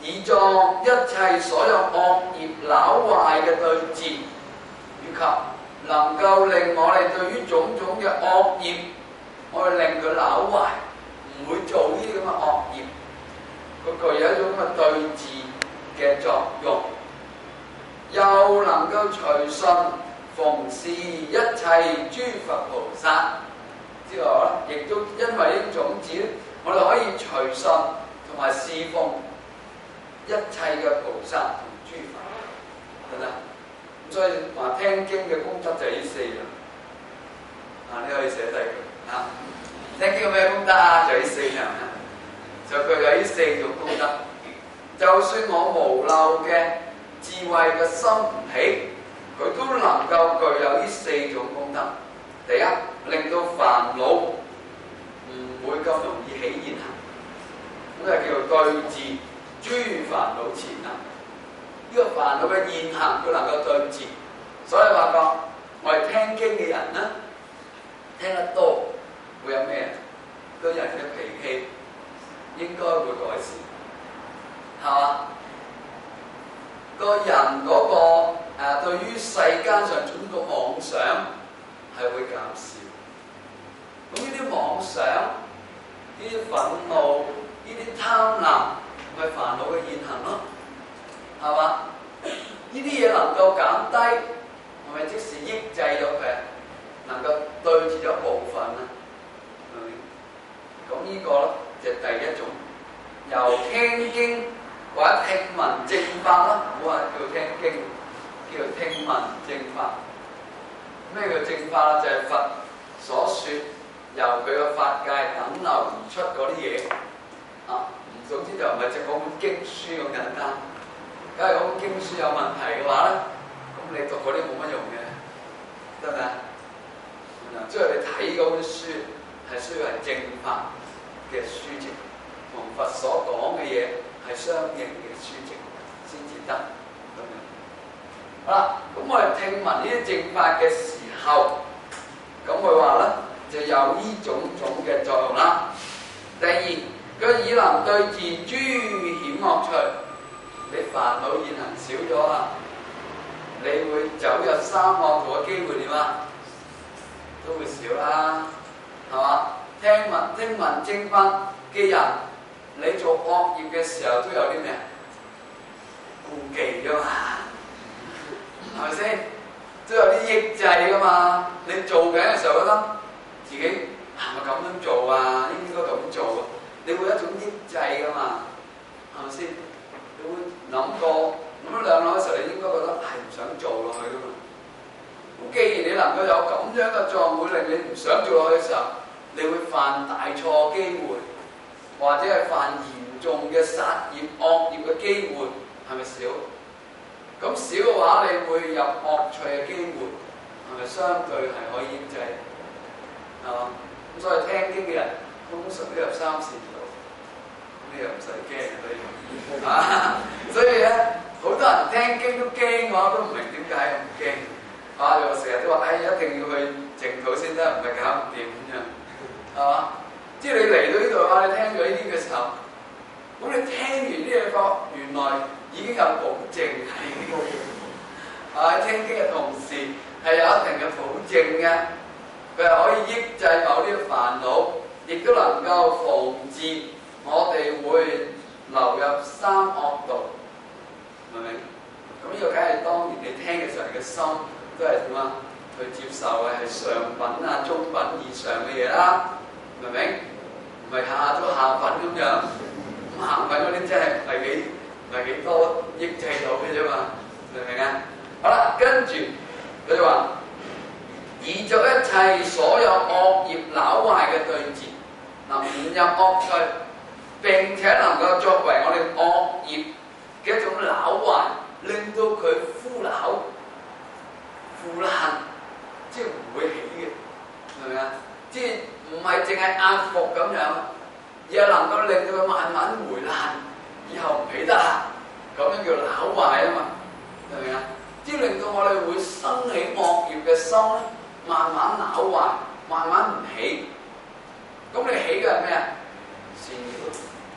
以作一切所有惡業朽壞嘅對治，以及能夠令我哋對於種種嘅惡業，我哋令佢朽壞，唔會做呢啲咁嘅惡業。佢具有一種咁嘅對治嘅作用，又能夠隨順奉事一切諸佛菩薩之外咧，亦都因為呢種種子咧，我哋可以隨順同埋侍奉一切嘅菩薩同諸佛，得唔得？咁所以話聽經嘅功德就係呢四樣，啊，你可以寫低佢啊。聽經有咩功德啊？就係呢四樣啊，就具有呢四種功德。就算我無漏嘅智慧嘅心唔起，佢都能夠具有呢四種功德。第一，令到煩惱唔會咁容易起現行，咁就叫做對治諸煩惱纏啊！呢、這個煩惱嘅現行，佢能夠對治。所以話講，我哋聽經嘅人咧，聽得多會有咩？個人嘅脾氣應該會改善，係嘛？個人嗰、那個誒、啊，對於世間上種種妄想係會減少。咁呢啲妄想、呢啲憤怒、呢啲貪婪，咪煩惱嘅現行咯，係嘛？呢啲嘢能夠減低，係咪即時抑制咗佢，能夠對治咗部分啊？係咪？咁呢個咧就係第一種，由聽經或者聽聞正法啦，唔好話叫聽經，叫做聽聞正法。咩叫正法啦？就係、是、佛所説，由佢嘅法界等流而出嗰啲嘢啊。總之就唔係淨講本經書咁簡單。假如講本經書有問題嘅話咧，咁你讀嗰啲冇乜用嘅，得唔得？即係你睇嗰本書係需要係正法嘅書籍，同佛所講嘅嘢係相應嘅書籍先至得咁樣。好啦，咁我哋聽聞呢啲正法嘅時候，咁佢話咧就有呢種種嘅作用啦。第二，佢以能對治諸險惡趣，你煩惱現行少咗啊，你會走入三惡道嘅機會點啊？都會少啦，係嘛？聽聞聽聞正法嘅人，你做惡業嘅時候都有啲咩？顧忌㗎嘛，係咪先？都有啲抑制㗎嘛。你做緊嘅時候覺得自己係咪咁樣做啊？應該咁做啊？你會有一種抑制㗎嘛，係咪先？你會諗過諗咗兩諗嘅時候，你應該覺得係唔想做落去㗎嘛。咁既然你能夠有咁樣嘅狀況，會令你唔想做落去嘅時候，你會犯大錯機會，或者係犯嚴重嘅殺業惡業嘅機會，係咪少？咁少嘅話，你會入惡趣嘅機會，係咪相對係可以抑制？係嘛？咁所以聽經嘅人通常都入三善道，咁你又唔使驚佢啊！所以咧，好多人聽經都驚嘅話，都唔明點解咁驚。啊！我成日都話，唉、哎，一定要去淨土先得，唔係搞唔掂咁樣，係嘛？即係你嚟到呢度啊，你聽咗呢啲嘅時候，咁你聽完呢嘢個，原來已經有保證係呢個嘢。啊，聽經嘅同時係有一定嘅保證嘅，佢係可以抑制某啲煩惱，亦都能夠防止我哋會流入三惡道，明唔明？咁呢個梗係當年你聽嘅時候，你嘅心都係點啊？去接受嘅係上品啊、中品以上嘅嘢啦，明唔明？唔係下下都下品咁樣，咁下品嗰啲真係唔係幾唔係幾多抑制到嘅啫嘛，明唔明啊？好啦，跟住佢就話，以作一切所有惡業朽壞嘅對治，能唔入惡趣，並且能夠作為我哋惡業嘅一種朽壞，令到佢腐朽。腐爛，即係唔會起嘅，係咪啊？即係唔係淨係壓服咁樣，而係能夠令到佢慢慢回爛，以後唔起得啦，咁樣叫朽壞啊嘛，係咪啊？即係令到我哋會生起惡業嘅心咧，慢慢朽壞，慢慢唔起。咁你起嘅係咩啊？善業，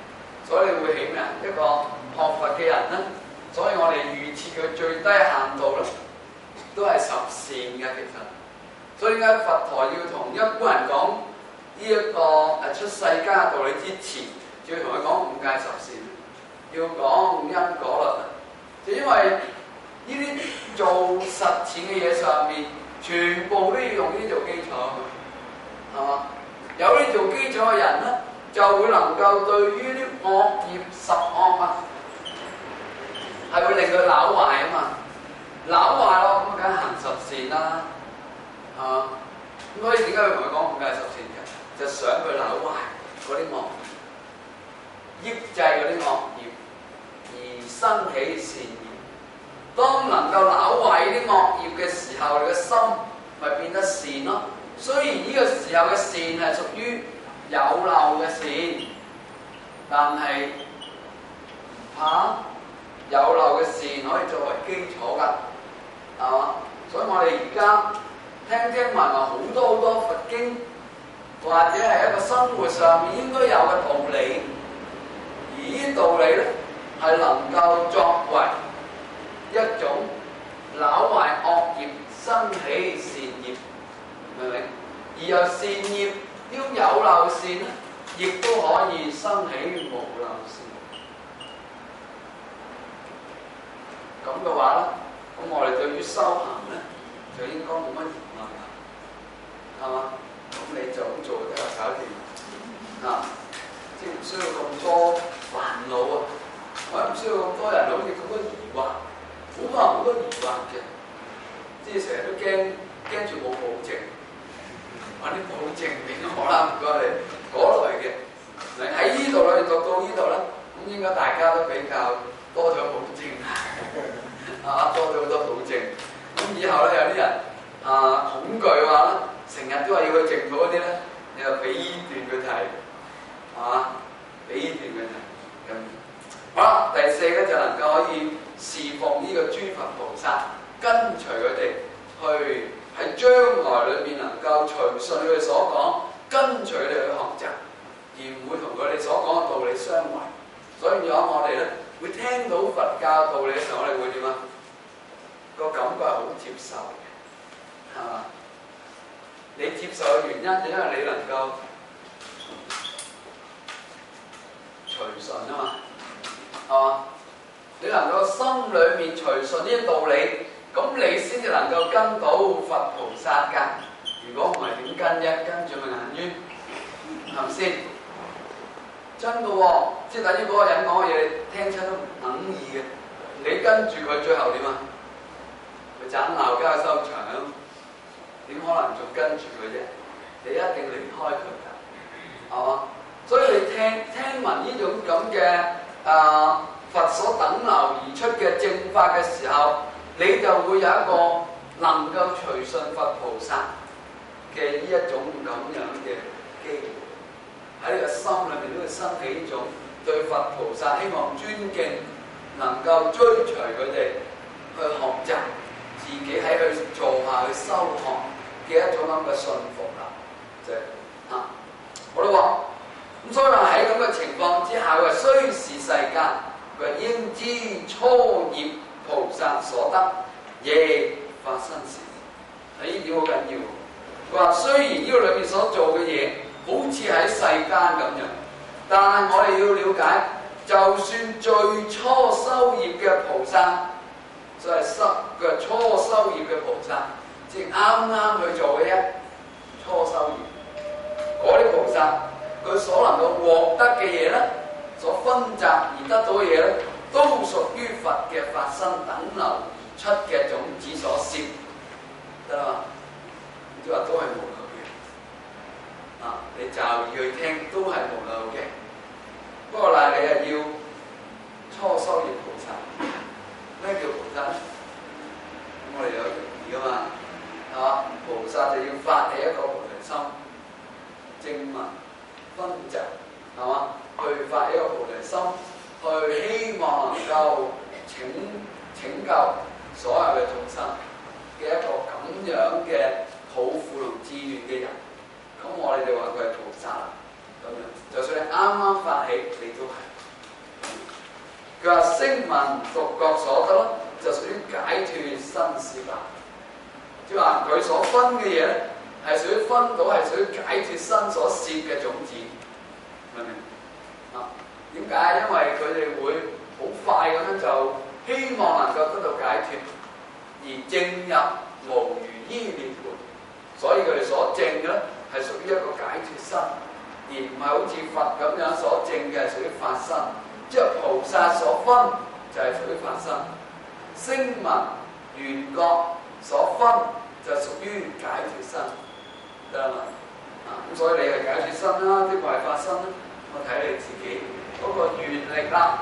所以你會起咩啊？一個學佛嘅人咧，所以我哋預設佢最低限度咧，都係十善嘅其實。所以點解佛陀要同一般人講呢一個誒出世間嘅道理之前，就要同佢講五戒十善，要講因果律，就因為呢啲做實踐嘅嘢上面，全部都要用呢啲做基礎，係嘛？有呢做基礎嘅人咧，就會能夠對於啲惡業十惡啊，係會令佢扭壞啊嘛，扭壞咯，咁梗係行十善啦，係嘛？咁所以點解要同佢講五戒十善嘅？就想佢扭壞嗰啲惡業，抑制嗰啲惡業，而生起善業。當能夠扭壞呢啲惡業嘅時候，你嘅心咪變得善咯。雖然呢個時候嘅善係屬於有漏嘅善，但係唔怕有漏嘅善可以作為基礎㗎，係嘛？所以我哋而家聽聽埋埋好多好多佛經，或者係一個生活上面應該有嘅道理，而呢啲道理咧係能夠作為一種扭壞惡業，生起善業，明唔明？而由善業要有漏善咧，亦都可以生起無漏善。咁嘅話咧，咁我哋對於修行咧，就應該冇乜疑問啦，係嘛？咁你就咁做就得啦，搞掂啊！即係唔需要咁多煩惱啊，或者唔需要咁多人好似咁多疑惑。好多人好多疑惑嘅，即係成日都驚驚住冇保證，揾啲保證俾我啦，唔該你嗰類嘅。嚟喺呢度咧，讀到呢度咧，咁應該大家都比較多咗保證啊，多咗好多保證。咁以後咧有啲人啊恐懼話咧，成日都話要去淨土嗰啲咧，你就俾呢段佢睇，係嘛？俾呢段佢睇咁。好啦，第四咧就能夠可以侍奉呢個諸佛菩薩，跟隨佢哋去喺將來裏面能夠隨順佢哋所講，跟隨佢哋去學習，而唔會同佢哋所講嘅道理相違。所以有我哋咧會聽到佛教道理嘅時候，我哋會點啊？個感覺係好接受嘅，係嘛？你接受嘅原因就因為你能夠隨順啊嘛。係嘛？你能夠心裏面隨順呢啲道理，咁你先至能夠跟到佛菩薩㗎。如果唔係點跟啫？跟住咪眼冤，係咪先？真嘅喎、哦，即係等於嗰個人講嘅嘢，你聽親都唔肯意嘅。你跟住佢，最後點啊？佢斬鬧交收場，點可能仲跟住佢啫？你一定離開佢㗎，係嘛？所以你聽聽聞呢種咁嘅。啊！佛所等流而出嘅正法嘅時候，你就會有一個能夠隨順佛菩薩嘅呢一種咁樣嘅機會，喺你個心裏面都會生起呢種對佛菩薩希望尊敬，能夠追隨佢哋去學習，自己喺去做下去修學嘅一種咁嘅信服啦，即係啊，好啦喎。咁所以話喺咁嘅情況之下，佢雖是世間，佢應知初業菩薩所得，亦發生時。呢點好緊要。佢話雖然呢個裏面所做嘅嘢好似喺世間咁樣，但係我哋要了解，就算最初修業嘅菩薩，就係修嘅初修業嘅菩薩，即係啱啱去做嘅啫，初修業嗰啲菩薩。佢所能夠獲得嘅嘢咧，所分集而得到嘅嘢咧，都屬於佛嘅法身等流而出嘅種子所攝，得啦嘛？即係話都係無漏嘅，啊！你就要去聽都係無漏嘅。不過嗱，你係要初修業菩薩。咩叫菩薩咧？咁我哋有定義噶嘛？係嘛？菩薩就要發起一個菩提心，正文。分集係嘛？去發一個菩提心，去希望能夠拯拯救所有嘅眾生嘅一個咁樣嘅抱負同志願嘅人，咁我哋就話佢係菩薩啦。咁樣，就算你啱啱發起，你都係佢話聲聞獨覺所得咯，就屬於解脫生攝啦。即係話佢所分嘅嘢咧，係屬於分到係屬於解脫生所攝嘅種子，明唔明？啊，點解？因為佢哋會好快咁樣就希望能夠得到解脫，而證入無餘依涅槃，所以佢哋所證嘅咧係屬於一個解脫生，而唔係好似佛咁樣所證嘅係屬於法身。即係菩薩所分就係屬於法身，聲聞緣覺所分就屬於解脫身，得啦嘛？啊，咁所以你係解脫身啦，呢個係法身啦，我睇你自己嗰、那個願力啦。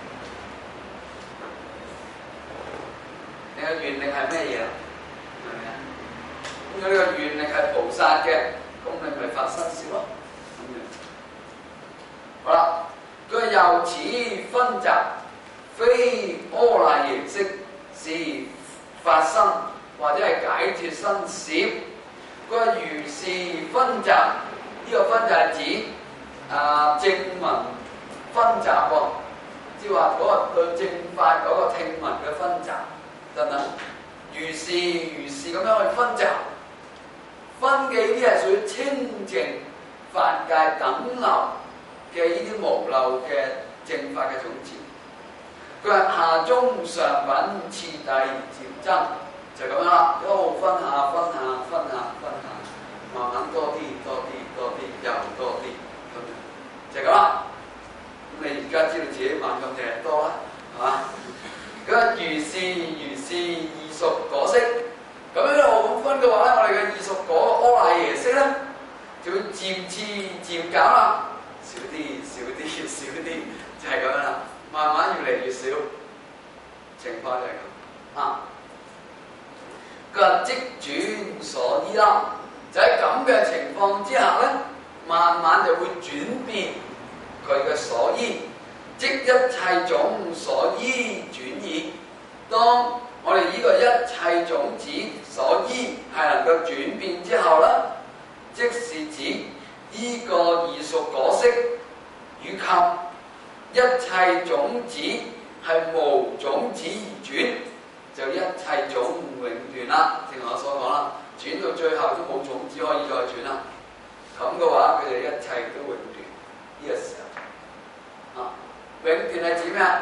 你嘅願力係咩嘢啊？係咪啊？咁如果呢個願力係菩薩嘅，咁你咪法身少咯。咁樣好啦。佢由此分集，非阿賴耶識，是法身或者係解脫生攝。佢話如是分集，呢、這個分就係指啊正聞分集喎，即係話嗰個對正法嗰個聽聞嘅分集等等。如是如是咁樣去分集，分嘅呢啲係屬於清淨法界等流嘅呢啲無漏嘅正法嘅種子。佢話下中上品次第漸增，就咁樣啦，一路分下分下分下分下，慢慢多啲多啲多啲又多啲咁樣，就係咁啦。咁你而家知道自己慢咁定係多啦，係嘛？咁啊如是如是異熟果識，咁樣一路咁分嘅話咧，我哋嘅異熟果阿賴耶識咧，就會漸次漸減啦。少啲少啲少啲，就係、是、咁樣啦。慢慢越嚟越少，情況就係咁啊。佢話即轉所依啦，就喺咁嘅情況之下咧，慢慢就會轉變佢嘅所依，即一切種所依轉矣。當我哋呢個一切種子所依係能夠轉變之後咧，即是指依個異熟果識與及一切種子係無種子而轉，就一切種永斷啦。正如我所講啦，轉到最後都冇種子可以再轉啦。咁嘅話，佢哋一切都永斷。呢、這個時候啊，永斷係指咩啊？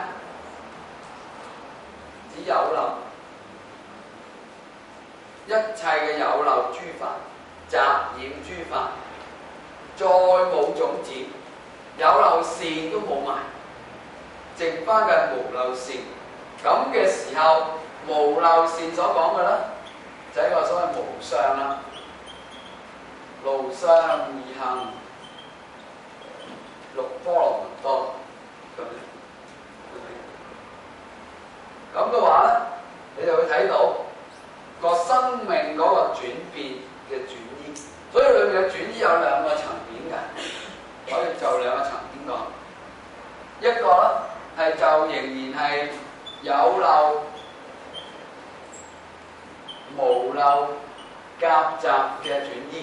指有漏，一切嘅有漏諸法、雜染諸法，再冇種子，有漏線都冇埋，剩翻嘅無漏線。咁嘅時候，無漏線所講嘅咧，就係一個所謂無相啦，無相而行，六波羅蜜多咁樣。咁嘅話咧，你就會睇到個生命嗰個轉變嘅轉依，所以裏面嘅轉依有兩個層面嘅，可以就兩個層面講。一個咧係就仍然係有漏、無漏夾雜嘅轉依。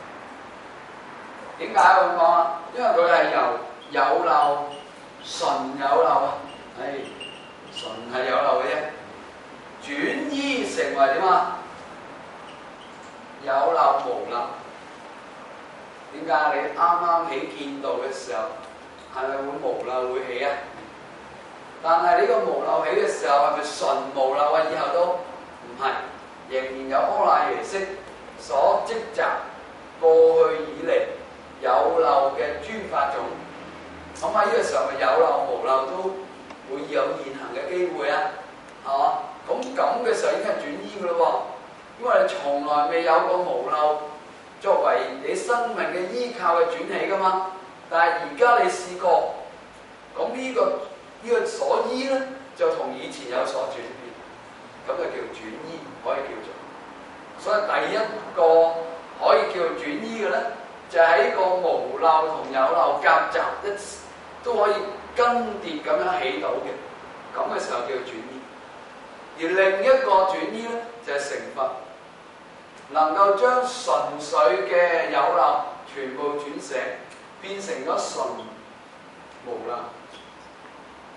點解咁講啊？因為佢係由有漏、純有漏啊，係純係有漏嘅啫。轉依成為點啊？有漏無漏。點解你啱啱起見道嘅時候，係咪會無漏會起啊？但係呢個無漏起嘅時候，係咪純無漏啊？以後都唔係，仍然有阿賴耶識所積集過去以嚟有漏嘅諸法種。咁喺呢個時候，咪有漏無漏都會有現行嘅機會啊？係嘛？咁咁嘅時候已經係轉依嘅咯喎，因為你從來未有過無漏作為你生命嘅依靠嘅轉起噶嘛。但係而家你試過，咁呢、這個呢、這個所依咧，就同以前有所轉變，咁就叫轉依，可以叫做。所以第一個可以叫轉依嘅咧，就喺、是、個無漏同有漏夾雜一都可以更迭咁樣起到嘅，咁嘅時候叫轉依。而另一個轉依咧，就係、是、成佛，能夠將純粹嘅有漏全部轉寫，變成咗純無漏。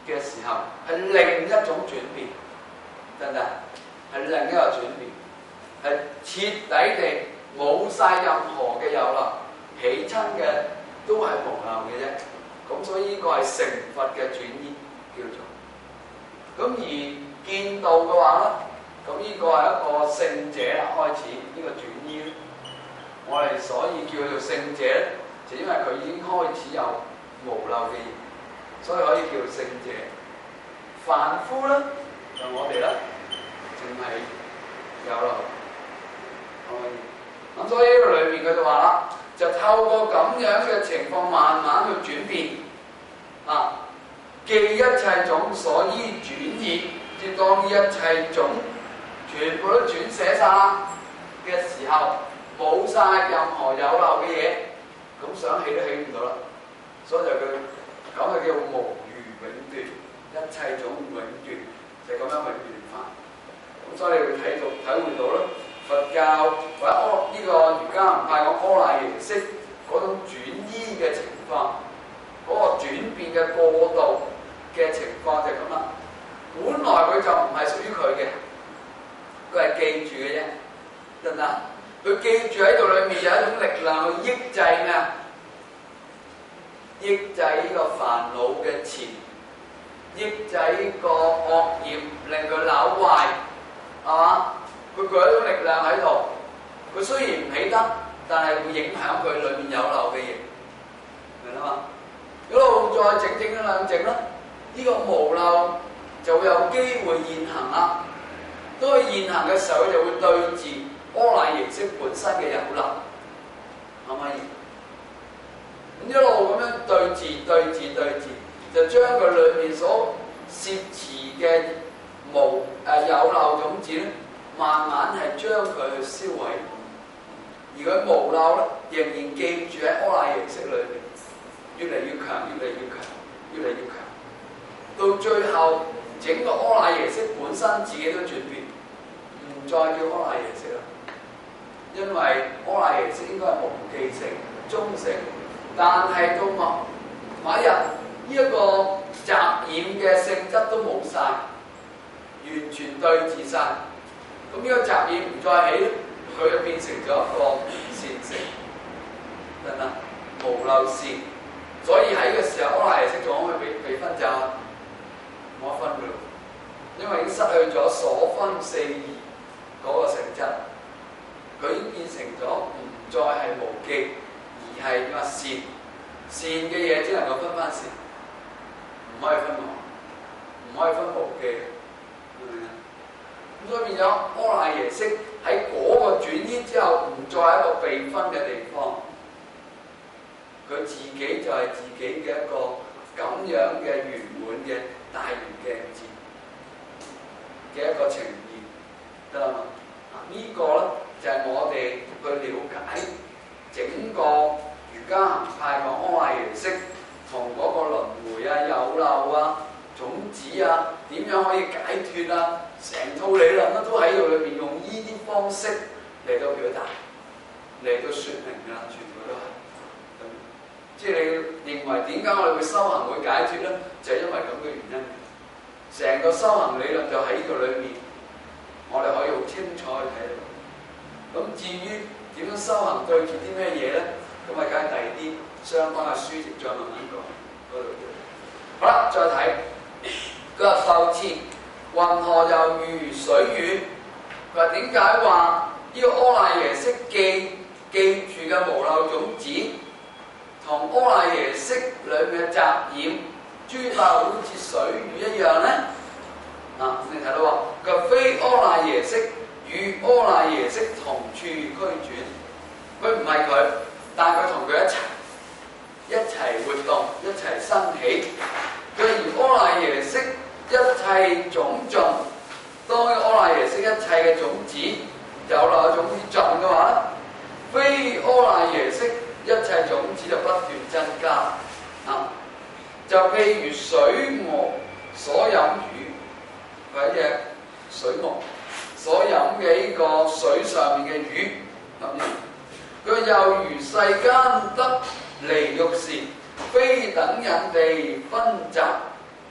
嘅時候，係另一種轉變，得唔得？係另一個轉變，係徹底地冇晒任何嘅有漏，起親嘅都係無漏嘅啫。咁所以呢個係成佛嘅轉依叫做。咁而見道嘅話咧，咁呢個係一個聖者啦，開始呢、這個轉依咧，我哋所以叫佢做聖者咧，就因為佢已經開始有無漏嘅嘢，所以可以叫做聖者。凡夫咧，就我哋咧，淨係有漏，可以。咁所以呢個裏面佢就話啦，就透過咁樣嘅情況，慢慢去轉變啊，記一切種所依轉依，即當呢一切種全部都轉寫晒嘅時候，冇晒任何有漏嘅嘢，咁想起都起唔到啦。所以就佢講嘅叫無餘永斷，一切種永斷，就咁樣永斷法。咁所以你會睇到體會到啦，佛教或者阿呢個瑜伽行派講阿賴耶識嗰種轉依嘅情況，嗰、那個轉變嘅過渡嘅情況就係咁啦。本來佢就唔係屬於佢嘅，佢係記住嘅啫，得唔得？佢記住喺度裏面有一種力量去抑制咩啊？抑制呢個煩惱嘅纏，抑制呢個惡業，令佢扭壞，係嘛？佢具有一種力量喺度，佢雖然唔起得，但係會影響佢裏面有漏嘅嘢，明啦嘛？一路再整整一兩整啦，呢、這個無漏就會有機會現行啦。當佢現行嘅時候，佢就會對治阿賴耶識本身嘅有漏，可唔可以？咁一路咁樣對治、對治、對治，就將佢裏面所攝持嘅無誒、呃、有漏種子咧，慢慢係將佢去燒毀。而佢無漏咧，仍然記住喺阿賴耶識裏面，越嚟越強，越嚟越強，越嚟越強。到最後，整個阿賴耶識本身自己都轉變，唔再叫阿賴耶識啦。因為阿賴耶識應該係無記性、中性。但係到某某一日，呢、這、一個雜染嘅性質都冇晒，完全對治晒。咁呢個雜染唔再起，佢就變成咗一個善性，得唔得？無漏善。所以喺個時候，阿賴耶識仲可唔可以被被分就冇得分嘅，因為已經失去咗所分四義嗰個性質，佢已經變成咗唔再係無記。而係點啊？善善嘅嘢只能夠分翻善，唔可以分無，唔可以分無記，明唔明啊？咁所以變咗阿賴耶識喺嗰個轉依之後，唔再係一個被分嘅地方，佢自己就係自己嘅一個咁樣嘅圓滿嘅大圓鏡智嘅一個呈現，得啦嘛？啊、這個、呢個咧就係、是、我哋去了解整個瑜伽行派講阿賴耶識同嗰個輪迴啊、有漏啊、種子啊，點樣可以解脫啊？成套理論咧都喺度裏邊用呢啲方式嚟到表達，嚟到説明㗎啦，全部都係。即係你認為點解我哋會修行會解脫咧？就係、是、因為咁嘅原因。成個修行理論就喺呢個裏面，我哋可以好清楚去睇到。咁至於點樣修行對住啲咩嘢咧？咁啊，梗係第二啲相關嘅書籍再慢慢講嗰度。好啦，再睇佢話復次，雲何猶如水乳？佢話點解話呢個阿賴耶識記記住嘅無漏種子，同阿賴耶識裏面嘅雜染諸法好似水乳一樣咧？啊，你睇到喎，佢話非阿賴耶識與阿賴耶識同處俱轉，佢唔係佢，但係佢同佢一齊，一齊活動，一齊生起。佢而阿賴耶識一切種盡，當阿賴耶識一切嘅種子有漏種子盡嘅話，非阿賴耶識一切種子就不斷增加。啊，就譬如水磨所飲魚，佢一隻水磨所飲嘅呢個水上面嘅魚咁樣。佢又如世間得離欲時，非等引地分集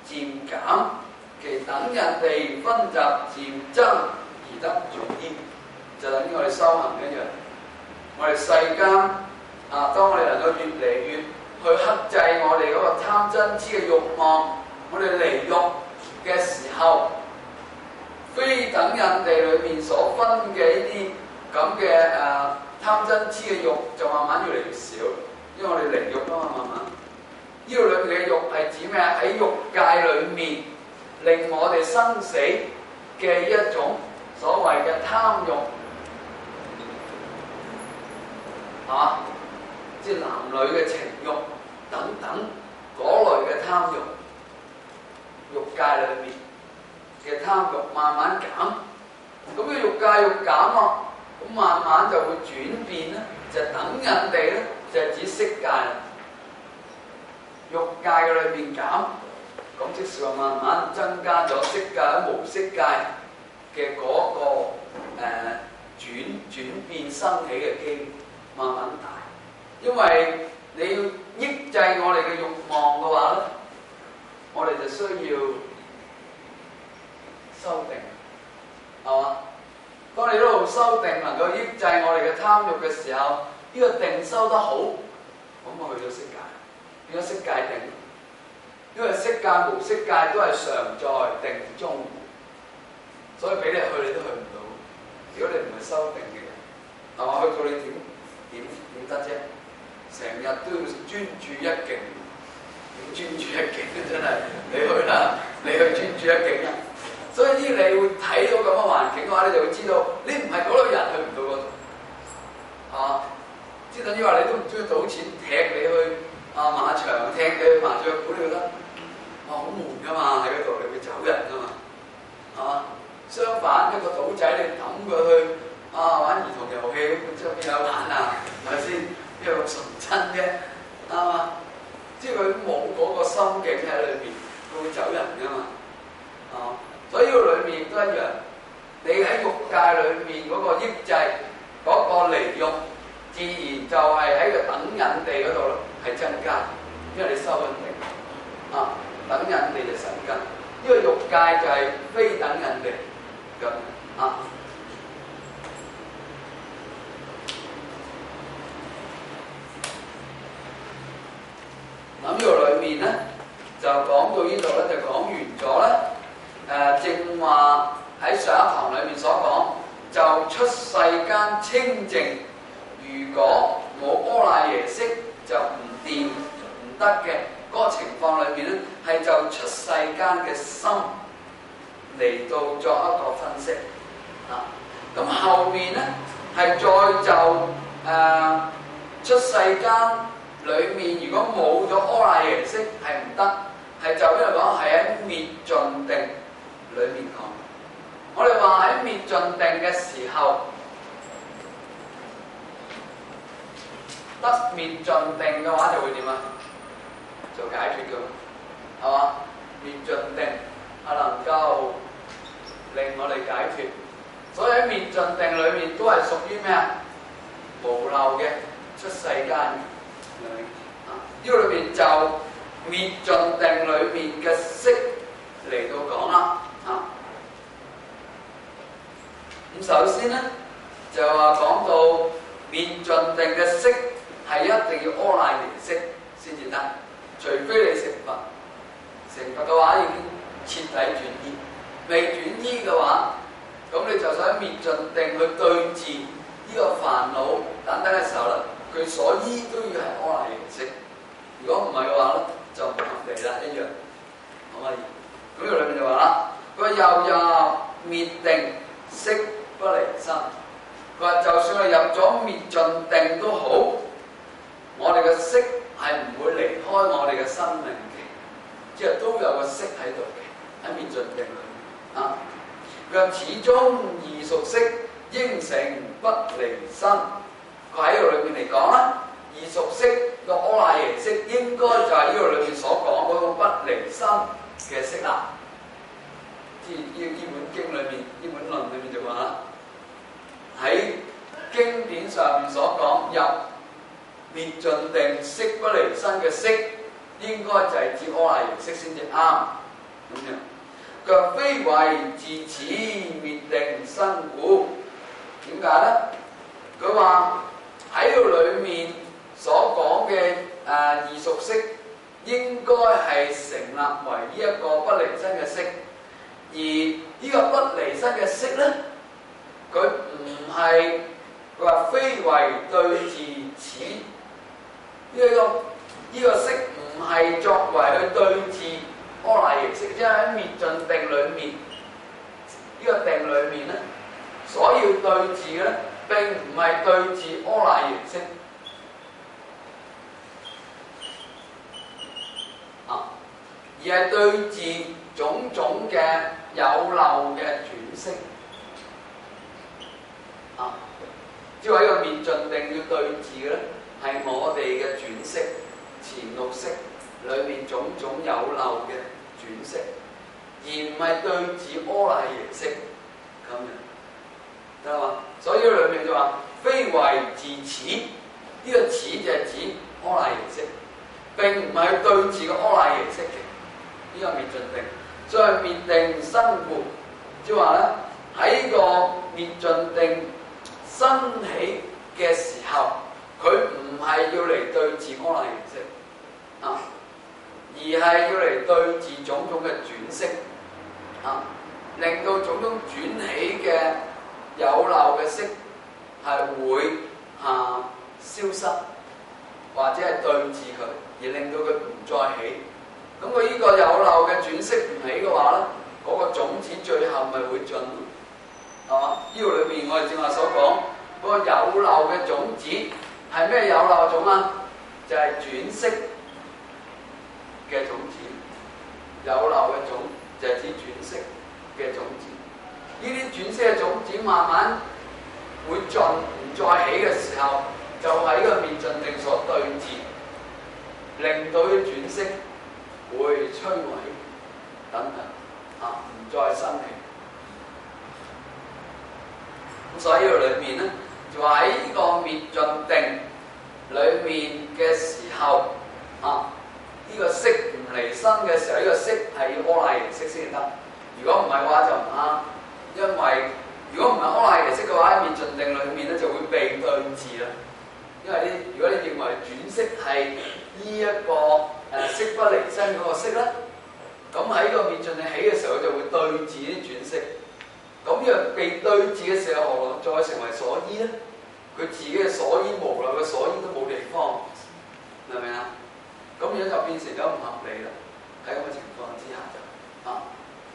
漸減，其等人哋分集漸增而得盡焉，就等於我哋修行一樣。我哋世間啊，當我哋能夠越嚟越去克制我哋嗰個貪嗔痴嘅慾望，我哋離欲嘅時候，非等人哋裏面所分嘅呢啲咁嘅誒貪嗔痴嘅慾就慢慢越嚟越少，因為我哋離欲啊嘛，慢慢。呢度裏面嘅欲係指咩？喺欲界裏面令我哋生死嘅一種所謂嘅貪欲，係嘛？即係男女嘅情欲等等嗰類嘅貪欲，欲界裏面嘅貪欲慢慢減，咁嘅欲界欲減啊，咁慢慢就會轉變咧，就等人哋咧，就係指色界。欲界嘅裏面減，咁即是話慢慢增加咗色界、無色界嘅嗰、那個誒、呃、轉轉變生起嘅機會慢慢大，因為你要抑制我哋嘅慾望嘅話咧，我哋就需要修定，係嘛？當你一路修定能夠抑制我哋嘅貪慾嘅時候，呢、這個定修得好，咁我去到色界。變咗色界定，因為色界無色界都係常在定中，所以俾你去你都去唔到。如果你唔係修定嘅人，係嘛？去到你點點點得啫？成日都要專注一境，點專注一境真係你去啦，你去專注一境啊！所以呢，你會睇到咁嘅環境嘅話，你就會知道你唔係嗰類人，去唔到嗰度，係嘛？即係等於話你都唔中意賭錢，踢你去。啊！馬場踢你去麻雀館，你覺得哇好悶噶嘛？喺嗰度你會走人噶嘛？係嘛？相反一個賭仔你抌佢去啊玩兒童遊戲咁，即係邊有玩啊？係咪先？邊有咁純真嘅？啱嘛？即係佢冇嗰個心境喺裏面，佢會走人噶嘛？啊！所以呢個裏面都一樣，你喺欲界裏面嗰個抑制嗰、嗰個離欲，自然就係喺個等引地嗰度咯。係增加，因為你收緊定啊，等人哋就神根，因為欲界就係非等人哋咁啊。咁呢個裏面咧就講到呢度咧，就講完咗咧。誒、呃，正話喺上一堂裏面所講，就出世間清淨，如果冇阿賴耶識就唔掂唔得嘅嗰個情況裏面咧，係就出世間嘅心嚟到作一個分析啊。咁後面咧係再就誒、呃、出世間裏面，如果冇咗阿賴耶識係唔得，係就因為講係喺滅盡定裏面講。我哋話喺滅盡定嘅時候，得滅盡定嘅話就會點啊？就解決㗎，係嘛？滅盡定係能夠令我哋解決，所以喺滅盡定裏面都係屬於咩啊？無漏嘅出世間裏面啊，呢個裏面就滅盡定裏面嘅識嚟到講啦啊。咁首先咧就話講到滅盡定嘅識。係一定要阿賴耶識先至得，除非你成佛。成佛嘅話已經徹底轉依，未轉依嘅話，咁你就想滅盡定去對治呢個煩惱等等嘅時候咧，佢所依都要係阿賴耶識。如果唔係嘅話咧，就唔合理啦，一樣可唔可以？咁呢個裏面就話啦，佢話又入滅定識不離身。佢話就算係入咗滅盡定都好。我哋嘅識係唔會離開我哋嘅生命嘅，即係都有個識喺度嘅，喺滅盡定裏面啊。佢始終異熟識應成不離身。佢喺呢度裏面嚟講啦，異熟識個阿賴耶識應該就係呢度裏面所講嗰個不離身嘅識啦。即係呢呢本經裏面，呢本論裏面就話喺經典上面所講入滅盡定識不離身嘅識，應該就係指阿賴耶識先至啱。 咁樣。卻非為自此滅定生故，點解咧？佢話喺度裡面所講嘅誒異熟識，應該係成立為呢一個不離身嘅識，而呢個不離身嘅識咧，佢唔係佢話非為對治此，呢、這個呢、這個識唔係作為去對治阿賴耶識，即係喺滅盡定裏面，呢、這個定裏面咧，所要對治嘅咧，並唔係對治阿賴耶識，啊，而係對治種種嘅有漏嘅轉識，啊，即係話呢個滅盡定要對治嘅咧，係我哋嘅轉識、前六識裏面種種有漏嘅轉識，而唔係對治阿賴耶識咁樣，得嘛？所以裏面就話非為自此，呢、這個此就係指阿賴耶識，並唔係對治個阿賴耶識嘅，呢、這個滅盡定，所以滅定生故，即係話咧喺個滅盡定生起嘅時候，佢唔係要嚟對治阿賴耶識啊。而係要嚟對治種種嘅轉識，啊，令到種種轉起嘅有漏嘅識係會啊消失，或者係對治佢，而令到佢唔再起。咁佢呢個有漏嘅轉識唔起嘅話咧，嗰、那個種子最後咪會盡咯，係嘛？呢度裏面我哋正話所講嗰、那個有漏嘅種子係咩有漏種啊？就係、是、轉識嘅種子，有漏嘅種就係指轉識嘅種子。呢啲轉識嘅種子慢慢會盡唔再起嘅時候，就係、是、呢個滅盡定所對治，令到啲轉識會摧毀等等，啊唔再生起。咁所以呢度裏面咧，就話喺呢個滅盡定裏面嘅時候，啊。呢個識唔離身嘅時候，呢、這個識係要阿賴耶識先得。如果唔係嘅話就唔啱，因為如果唔係阿賴耶識嘅話，喺滅盡定裏面咧就會被對治啦。因為呢，如果你認為轉識係呢一個誒識不離身嗰個識咧，咁喺個滅盡定起嘅時候，佢就會對治啲轉識。咁若被對治嘅時候，何來再成為所依咧？佢自己嘅所依無漏嘅所依都冇地方，明唔明啊？咁樣就變成咗唔合理啦。喺咁嘅情況之下就啊，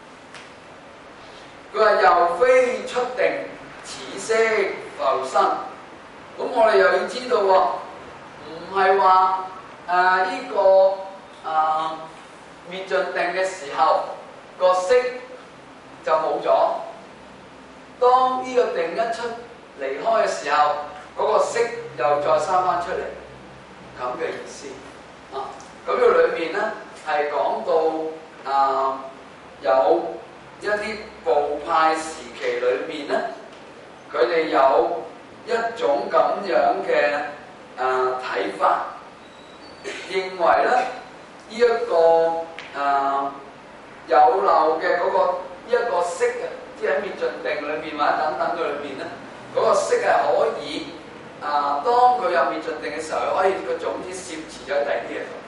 佢話又非出定此識浮生。咁我哋又要知道喎，唔係話誒呢個啊滅盡定嘅時候個識就冇咗。當呢個定一出離開嘅時候，嗰、那個識又再生翻出嚟，咁嘅意思。啊，咁呢度裏面咧係講到啊，有一啲部派時期裏面咧，佢哋有一種咁樣嘅啊睇法，認為咧呢一、這個啊有漏嘅嗰、那個呢一、這個識啊，即係喺滅盡定裏面或者等等嘅裏面咧，嗰、那個識係可以。啊！當佢有滅盡定嘅時候，可以個種子攝持咗喺第二啲嘢度，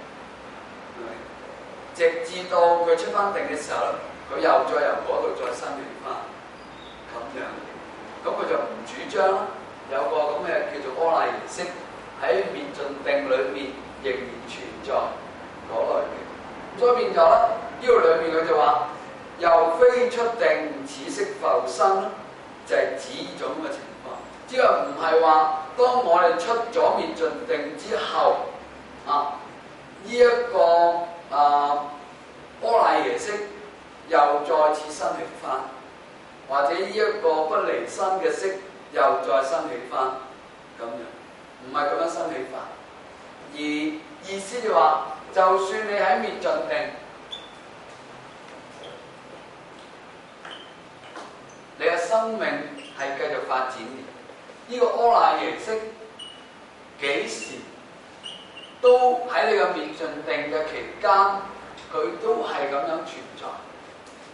直至到佢出翻定嘅時候咧，佢又再由嗰度再生起翻，咁樣，咁佢就唔主張啦。有個咁嘅叫做阿賴耶識喺滅盡定裏面仍然存在嗰類嘅，所以變咗咧，呢度裏面佢就話又非出定此識浮生咧，就係、是、指呢種咁嘅情況，即係唔係話。當我哋出咗滅盡定之後，啊，呢、這、一個啊阿賴耶識又再次生起翻，或者呢一個不離身嘅識又再生起翻，咁樣唔係咁樣生起法。而意思就話，就算你喺滅盡定，你嘅生命係繼續發展嘅。呢個阿賴耶識幾時都喺你個滅盡定嘅期間，佢都係咁樣存在。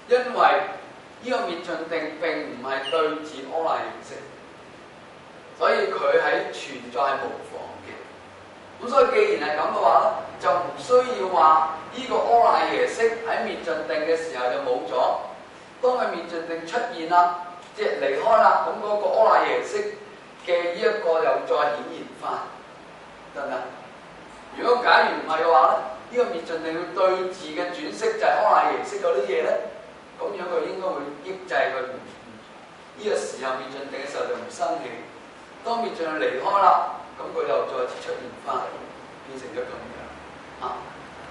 因為呢個滅盡定並唔係對治阿賴耶識，所以佢喺存在係無妨嘅。咁所以既然係咁嘅話咧，就唔需要話呢個阿賴耶識喺滅盡定嘅時候就冇咗。當佢滅盡定出現啦，即係離開啦，咁嗰個阿賴耶識嘅呢一個又再顯現翻，得唔得？如果假如唔係嘅話咧，呢、這個滅盡定要對治嘅轉識就係阿賴耶識嗰啲嘢咧，咁樣佢應該會抑制佢。呢、這個時候滅盡定嘅時候就唔生氣。當滅盡定離開啦，咁佢又再次出現翻，變成咗咁樣啊。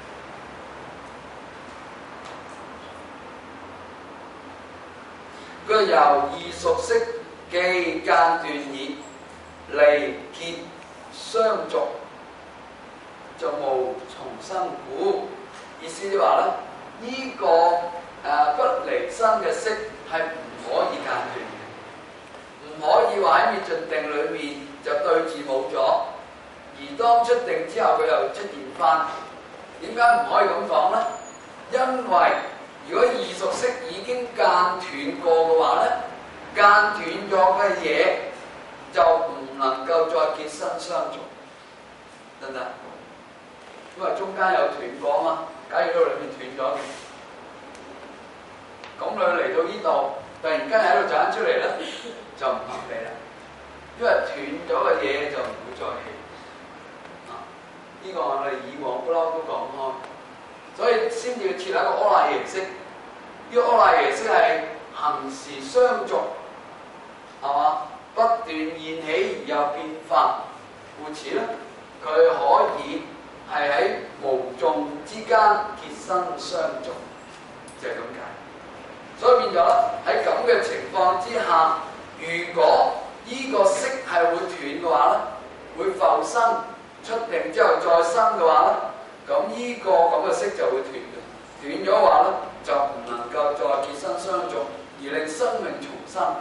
佢由異熟識既間斷已，離結相續，就無從生故。意思就話咧，呢、這個誒、呃、不離身嘅識係唔可以間斷嘅，唔可以話喺滅盡定裏面就對治冇咗，而當出定之後佢又出現翻。點解唔可以咁講咧？因為如果異熟識已經間斷過嘅話咧，間斷咗嘅嘢就唔能夠再結身相續，得唔得？因為中間有斷過嘛，假如喺裏面斷咗嘅，咁佢嚟到呢度，突然間喺度走出嚟咧，就唔合理啦。因為斷咗嘅嘢就唔會再起。啊，呢、這個我哋以往不嬲都講開，所以先至要設立一個阿賴耶識。呢、這個阿賴耶識係恆時相續，係嘛？不斷現起而又變化，故此咧，佢可以係喺無眾之間結身相續，就係咁解。所以變咗喺咁嘅情況之下，如果呢個識係會斷嘅話咧，會浮生出定之後再生嘅話咧，咁呢個咁嘅識就會斷嘅。斷咗嘅話咧，就唔能夠再結身相續，而令生命重生。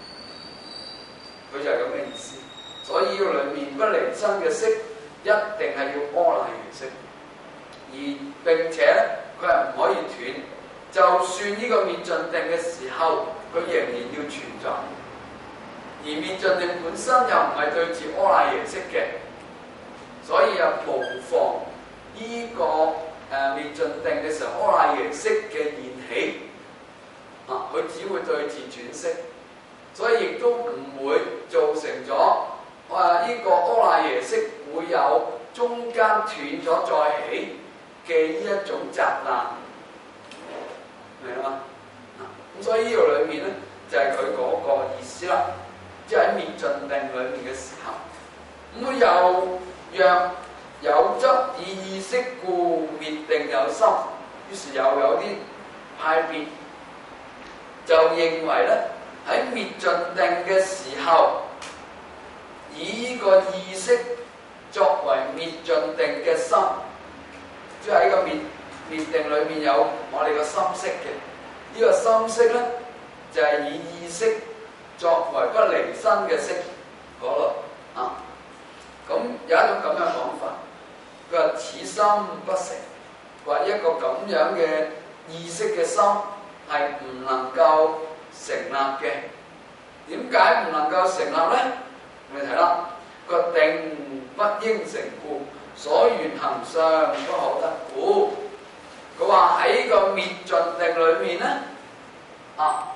佢就係咁嘅意思。所以呢個裡面不離身嘅識，一定係要阿賴耶識，而並且佢係唔可以斷。就算呢個滅盡定嘅時候，佢仍然要存在。而滅盡定本身又唔係對治阿賴耶識嘅，所以又無妨呢、這個誒、呃、滅盡定嘅時候，阿賴耶識嘅現起啊，佢只會對治轉識，所以亦都唔會造成咗啊呢、這個阿賴耶識會有中間斷咗再起嘅呢一種雜難。明啦嘛？咁所以呢度裏面咧就係佢嗰個意思啦，即係喺滅盡定裏面嘅時候，咁又若有則以意識故滅定有心，於是又有啲派別就認為咧喺滅盡定嘅時候，以呢個意識作為滅盡定嘅心，即係喺個滅滅定裏面有我哋個心識嘅，呢、這個心識咧就係、是、以意識作為不離身嘅識嗰度啊。咁有一種咁樣講法，佢話此心不成，話一個咁樣嘅意識嘅心係唔能夠成立嘅。點解唔能夠成立咧？你睇啦，個定不應成故，所緣行相不可得故。佢話喺個滅盡定裏面咧，啊，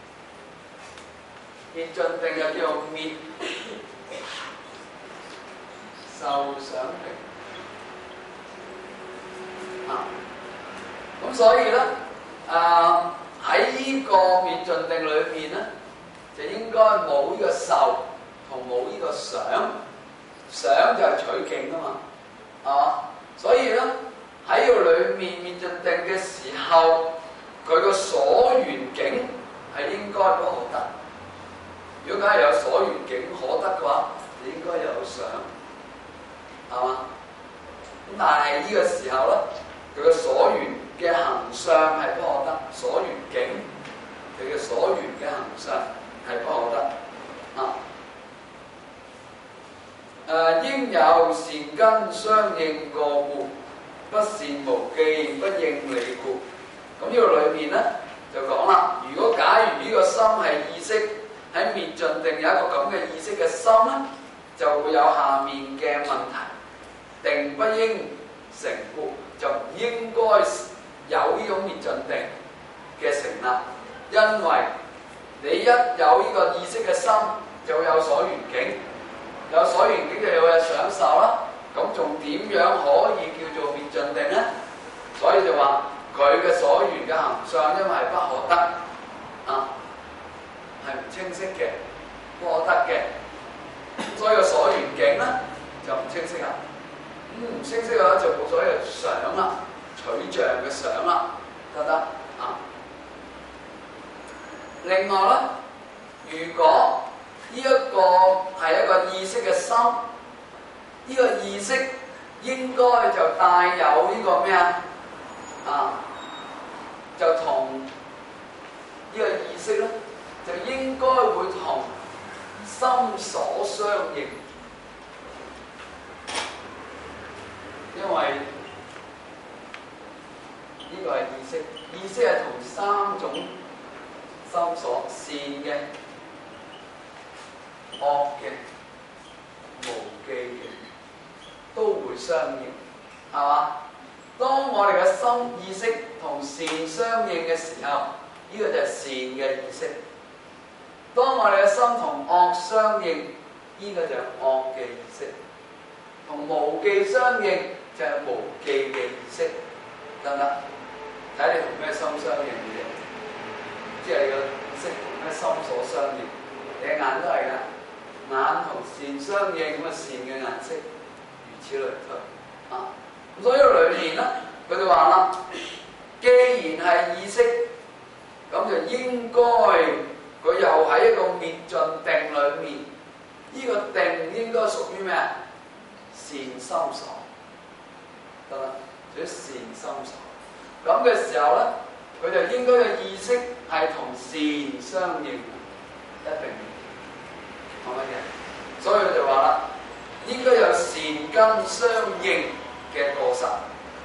滅盡定又叫做滅受想定，啊，咁所以咧，啊喺呢個滅盡定裏面咧，就應該冇呢個受同冇呢個想，想就係取境啊嘛，係嘛？所以咧。喺個裏面滅盡定嘅時候，佢個所緣境係應該不可得。如果假如有所緣境可得嘅話，你應該有想，係嘛？咁但係呢個時候咧，佢個所緣嘅行相係不可得，所緣境佢嘅所緣嘅行相係不可得啊。誒、呃，應有善根相應過故。不善無記，不應理故。咁呢個裏面咧， 就講啦，如果假如呢個心係意識喺滅盡定有一個咁嘅意識嘅心咧，就會有下面嘅問題。定不應成故，就唔應該有呢種滅盡定嘅成立，因為你一有呢個意識嘅心，就會有所緣境，有所緣境就有嘅享受啦。咁仲點樣可以叫做滅盡定咧？所以就話佢嘅所緣嘅行相，因為係不可得啊，係唔清晰嘅，不可得嘅，所以個所緣境咧就唔清晰啦。咁唔清晰嘅話，就冇所謂嘅想啦，取像嘅想啦，得唔得啊？另外咧，如果呢一個係一個意識嘅心，呢、這個意識應該就帶有呢個咩啊？啊，就同呢個意識咧，就應該會同心所相應。因為呢個係意識，意識係同三種心所，善嘅、惡嘅、無記嘅，都會相應，係嘛？當我哋嘅心意識同善相應嘅時候，呢、這個就係善嘅意識；當我哋嘅心同惡相應，呢、這個就係惡嘅意識；同無記相應，就係無記嘅意識，得唔得？睇你同咩心相應嘅啫，即係你個意識同咩心所相應。你眼都係㗎，眼同善相應，咁啊善嘅顏色，如此類推啊。咁所以裏面咧，佢哋話啦，既然係意識，咁就應該佢又喺一個滅盡定裏面，呢、這個定應該屬於咩啊？善心所。得啦，屬於善心所。咁嘅時候咧，佢就應該嘅意識係同善相應，一定係乜嘢？所以佢就話啦，應該有善根相應嘅過失，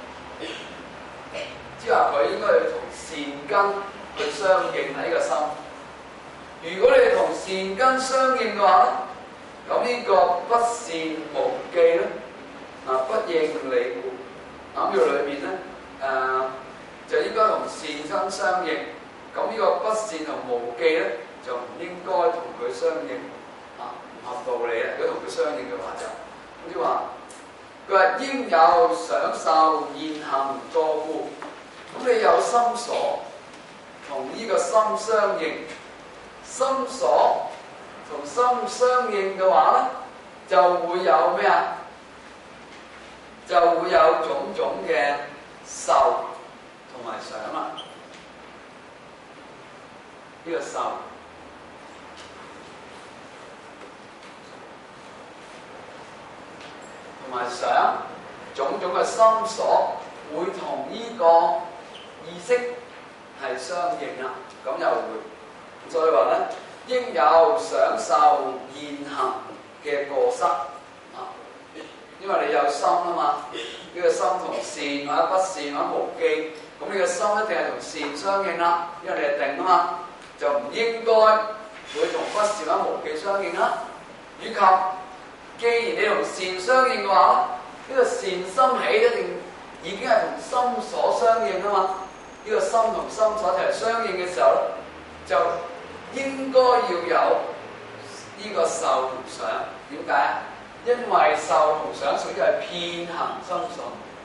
即係話佢應該要同善根去相應喺個心。如果你同善根相應嘅話咧，咁呢個不善無記咧，啊不應理故。咁呢個裏面咧，誒、呃、就應該同善根相應。咁呢個不善同無記咧，就唔應該同佢相應，啊唔合道理啊！如果同佢相應嘅話就，好似話佢話應有想受現行過故。咁你有心所同呢個心相應，心所同心相應嘅話咧，就會有咩啊？就會有種種嘅受同埋想啦。呢、這個受同埋想，種種嘅心所會同呢個意識係相應啦。咁又會，所以話咧，應有想受現行嘅過失。因為你有心啊嘛，呢、這個心同善或者不善或者無記，咁呢個心一定係同善相應啦，因為你係定啊嘛，就唔應該會同不善或者無記相應啦。以及既然你同善相應嘅話，呢、這個善心起一定已經係同心所相應啊嘛，呢、這個心同心所一齊相應嘅時候咧，就應該要有呢個受同想。點解啊？因為受同想屬於係遍行心所，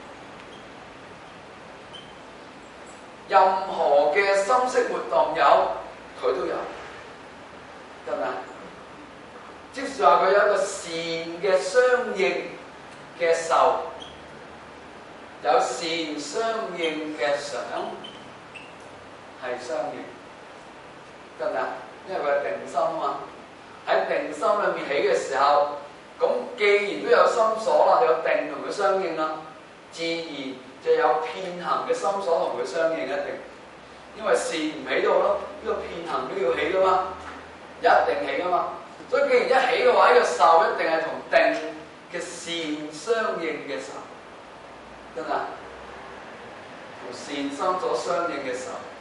任何嘅心識活動有，佢都有，得唔得？即係話佢有一個善嘅相應嘅受，有善相應嘅想，係相應，得唔得？因為佢係定心啊嘛，喺定心裏面起嘅時候。咁既然都有心所啦，有定同佢相應啦，自然就有遍行嘅心所同佢相應一定。因為善唔起到咯，呢個遍行都要起噶嘛，一定起噶嘛。所以既然一起嘅話，呢個受一定係同定嘅善相應嘅受，真啊，同善心所相應嘅受。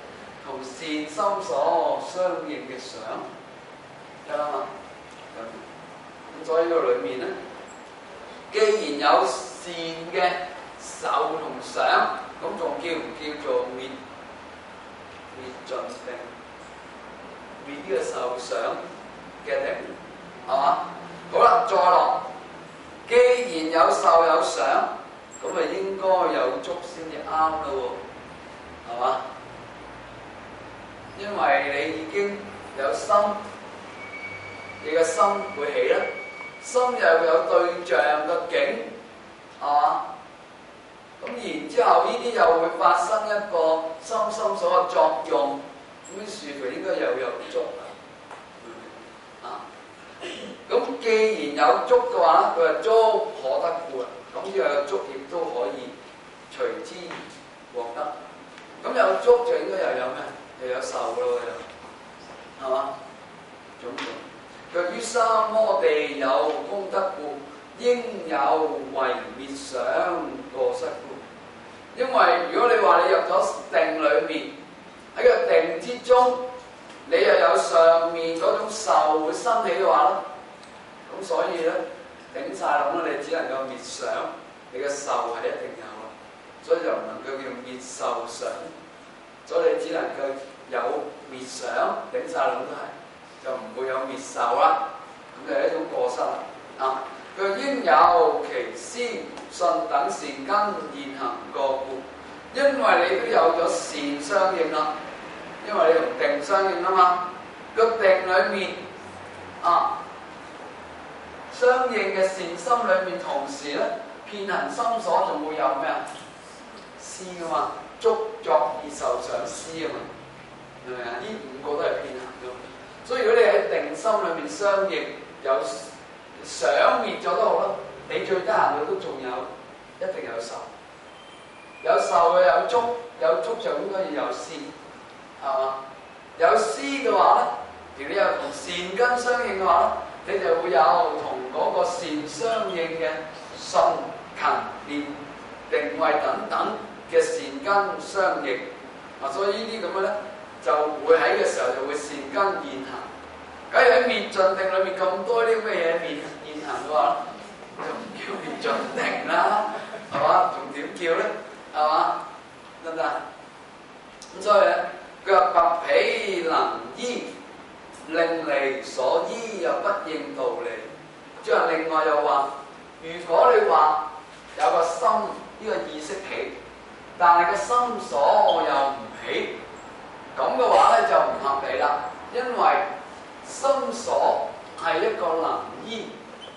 同善心所相應嘅想，得啦嘛。咁所以呢個裏面咧，既然有善嘅受同想，咁仲叫唔叫做滅滅盡定？滅呢個受想嘅定，係嘛？好啦，再落。既然有受有想，咁咪應該有觸先至啱咯喎，係嘛？因為你已經有心，你嘅心會起啦，心又有對象嘅境，係嘛？咁然之後呢啲又會發生一個心心所嘅作用，咁啲樹佢應該又有觸啊。咁既然有觸嘅話，佢話觸可得故啊，咁呢個觸亦都可以隨之而獲得。咁有觸就應該又有咩？又有受咯，又係嘛？總共佢於三摩地有功德故，應有為滅想過失故。因為如果你話你入咗定裏面，喺個定之中，你又有上面嗰種受會生起嘅話咧，咁所以咧頂晒籠咧，你只能夠滅想，你嘅受係一定有啊，所以就唔能夠叫滅受想，所以你只能夠有滅想，頂晒籠都係，就唔會有滅受啦，咁就係一種過失啦。啊，佢應有其先信等善根現行過故，因為你都有咗善相應啦。因為你同定相應啊嘛，個定裏面啊，相應嘅善心裏面，同時咧遍行心所仲會有咩啊？思啊嘛，觸作意受想思啊嘛，係咪啊？呢五個都係遍行嘅，所以如果你喺定心裏面相應，有想滅咗都好啦，你最得閒嘅都仲有，一定有受，有受嘅有觸，有觸就應該要有思。係嘛？有思嘅話咧，如果你有同善根相應嘅話咧，你就會有同嗰個善相應嘅信、勤、念、定慧等等嘅善根相應。啊，所以呢啲咁嘅咧，就會喺嘅時候就會善根現行。假如喺滅盡定裏面咁多啲咩嘢現現行嘅話，就唔叫滅盡定啦，係嘛？仲點叫咧？係嘛？得唔得？咁所以咧。佢話拔彼能依，令離所依又不應道理。即係另外又話，如果你話有個心呢、這個意識起，但係個心所又唔起，咁嘅話咧就唔合理啦。因為心所係一個能依，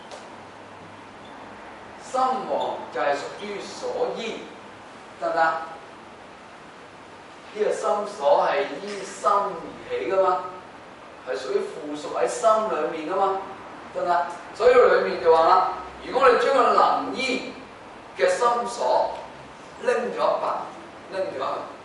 心王就係屬於所依，得唔得？呢個心所係依心而起噶嘛，係屬於附屬喺心裏面噶嘛，得唔得？所以裏面就話啦，如果你將個能依嘅心所拎咗一拔，拎咗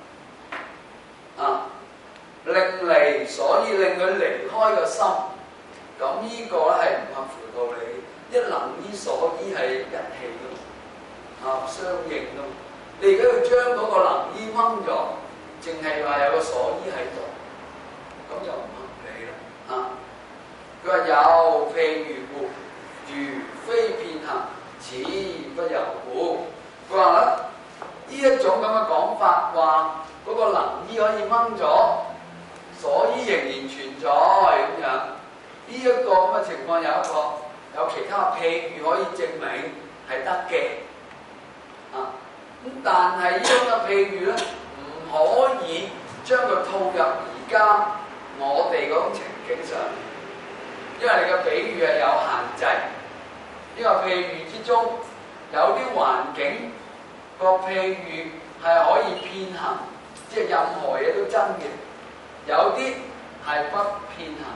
啊，令離所依，令佢離開個心，咁呢個咧係唔合乎道理。一能依所依係一氣噶，啊相應噶。你而家要將嗰個能依掹咗。淨係話有個所依喺度，咁就唔合理啦。啊，佢話有譬如故，如非遍行，此不由故。佢話咧，呢一種咁嘅講法，話嗰個能依可以掹咗，所依仍然存在咁樣。呢一個咁嘅情況有一個有其他譬如可以證明係得嘅。啊，咁但係呢種嘅譬如咧。可以將佢套入而家我哋嗰種情景上，因為你嘅比喻係有限制。呢個譬喻之中有啲環境個譬喻係可以遍行，即係任何嘢都真嘅；有啲係不遍行。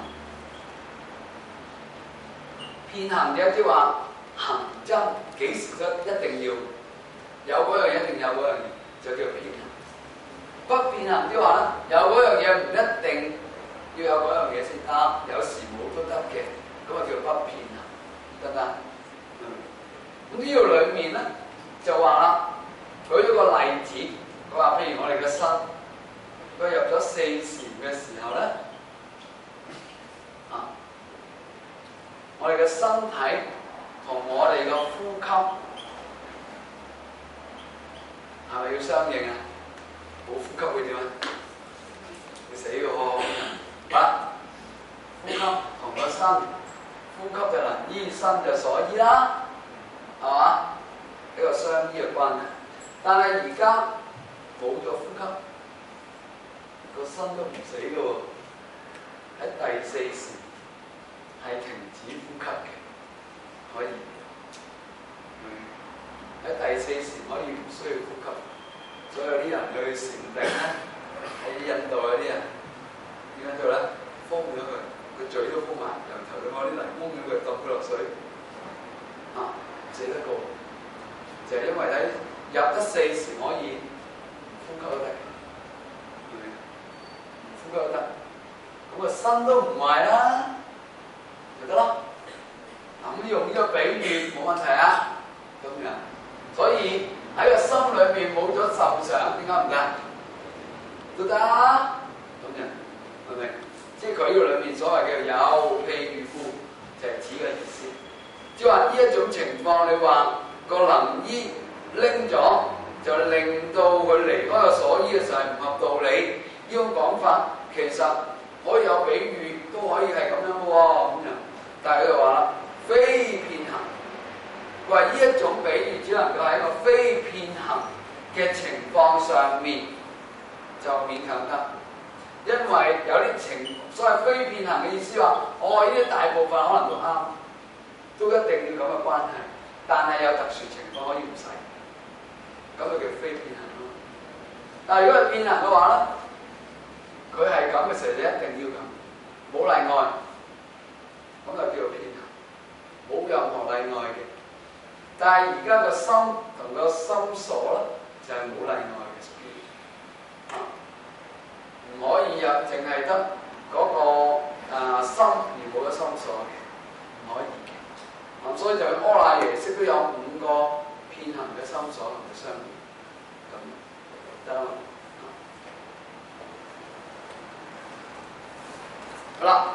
遍行嘅即係話行真，幾時都一定要有嗰樣嘢，一定有嗰樣嘢，就叫遍行。不遍行嘅話咧，有嗰樣嘢唔一定要有嗰樣嘢先得，有時冇都得嘅，咁啊叫不遍行，得唔得？嗯，咁呢度裡面咧就話啦，舉咗個例子，佢話譬如我哋嘅身， 佢入咗四禪嘅時候咧，啊，我哋嘅身體同我哋嘅呼吸係咪要相應啊？冇呼吸會點啊？會死嘅喎！啊，呼吸同個身，呼吸就能醫，身就所醫啦，係嘛？呢個相依嘅關係。但係而家冇咗呼吸，個身都唔死嘅喎。喺第四時係停止呼吸嘅，可以。喺、嗯、第四時可以唔需要呼吸，所以有啲人去禪定咧，喺印度有啲人點樣做咧？封咗佢，個嘴都封埋，由頭到尾啲泥蒙咗佢，揼佢落水，啊，死得過。就係、是、因為喺入得四時可以呼吸都得，呼吸都得，咁個身都唔壞啦，就得咯。咁用呢個比喻冇問題啊，咁樣。所以喺個心裏面冇咗受想，點解唔得？都得啊，咁樣，明唔明？即係佢呢個裏面所謂嘅有譬如故，就係、是、指嘅意思。即係話呢一種情況，你話個能醫拎咗，就令到佢離開個所依嘅時候係唔合道理。呢種講法其實可以有比喻，都可以係咁樣嘅喎，咁樣。但係佢就話啦，非遍行，佢話呢一種比喻只能夠喺一個非遍行嘅情況上面就勉強得，因為有啲情所謂非遍行嘅意思話，我呢啲大部分可能都啱，都一定要咁嘅關係，但係有特殊情況可以唔使。咁就叫非遍行咯。但係如果係遍行嘅話咧，佢係咁嘅時候，你一定要咁，冇例外，咁就叫做遍行，冇任何例外嘅。但係而家個心同個心所咧，就係、是、冇例外嘅，屬於啊，唔可以有淨係得嗰個啊心而冇咗心所嘅，唔可以嘅。咁、啊、所以就阿賴耶識都有五個遍行嘅心所同佢相應，咁得啦。好啦，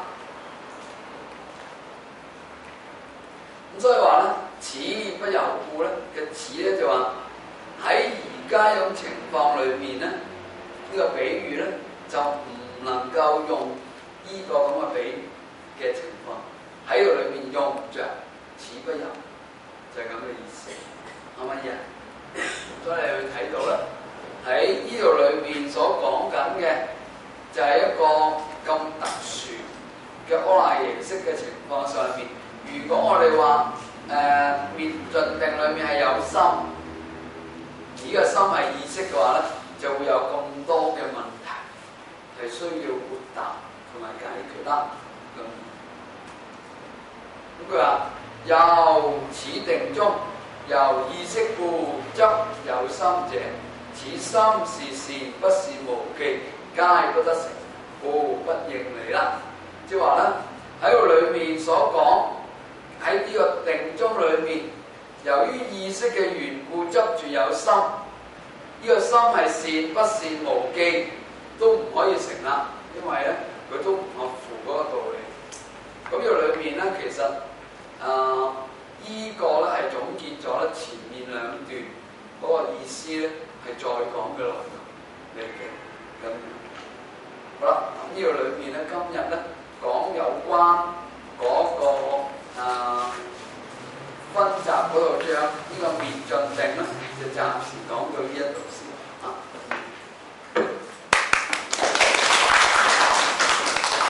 咁所以話咧，此不由故咧嘅此咧就話喺而家呢種情況裏面咧，呢、這個比喻咧就唔能夠用呢個咁嘅比喻嘅情況喺度裏面用唔着，此不由就係咁嘅意思，係乜嘢？所以你會睇到啦，喺呢度裏面所講緊嘅就係一個咁特殊嘅阿賴耶識嘅情況上面。如果我哋話誒滅盡定裏面係有心，而呢個心係意識嘅話咧，就會有咁多嘅問題係需要回答同埋解決啦。咁咁佢話由此定中，由意識故執有心者，此心是善不是無記，皆不得成，故不應離啦。即係話咧喺個裏面所講。喺呢個定中裏面，由於意識嘅緣故執住有心，呢、這個心係善不善無記，都唔可以成立，因為咧佢都唔合乎嗰個道理。咁呢個裏面咧，其實啊，呃這個、呢個咧係總結咗咧前面兩段嗰個意思咧，係再講嘅內容嚟嘅。咁好啦，咁呢個裏面咧，今日咧講有關嗰、那個。啊，分集嗰度將呢個滅盡定咧，就暫時講到呢一度先。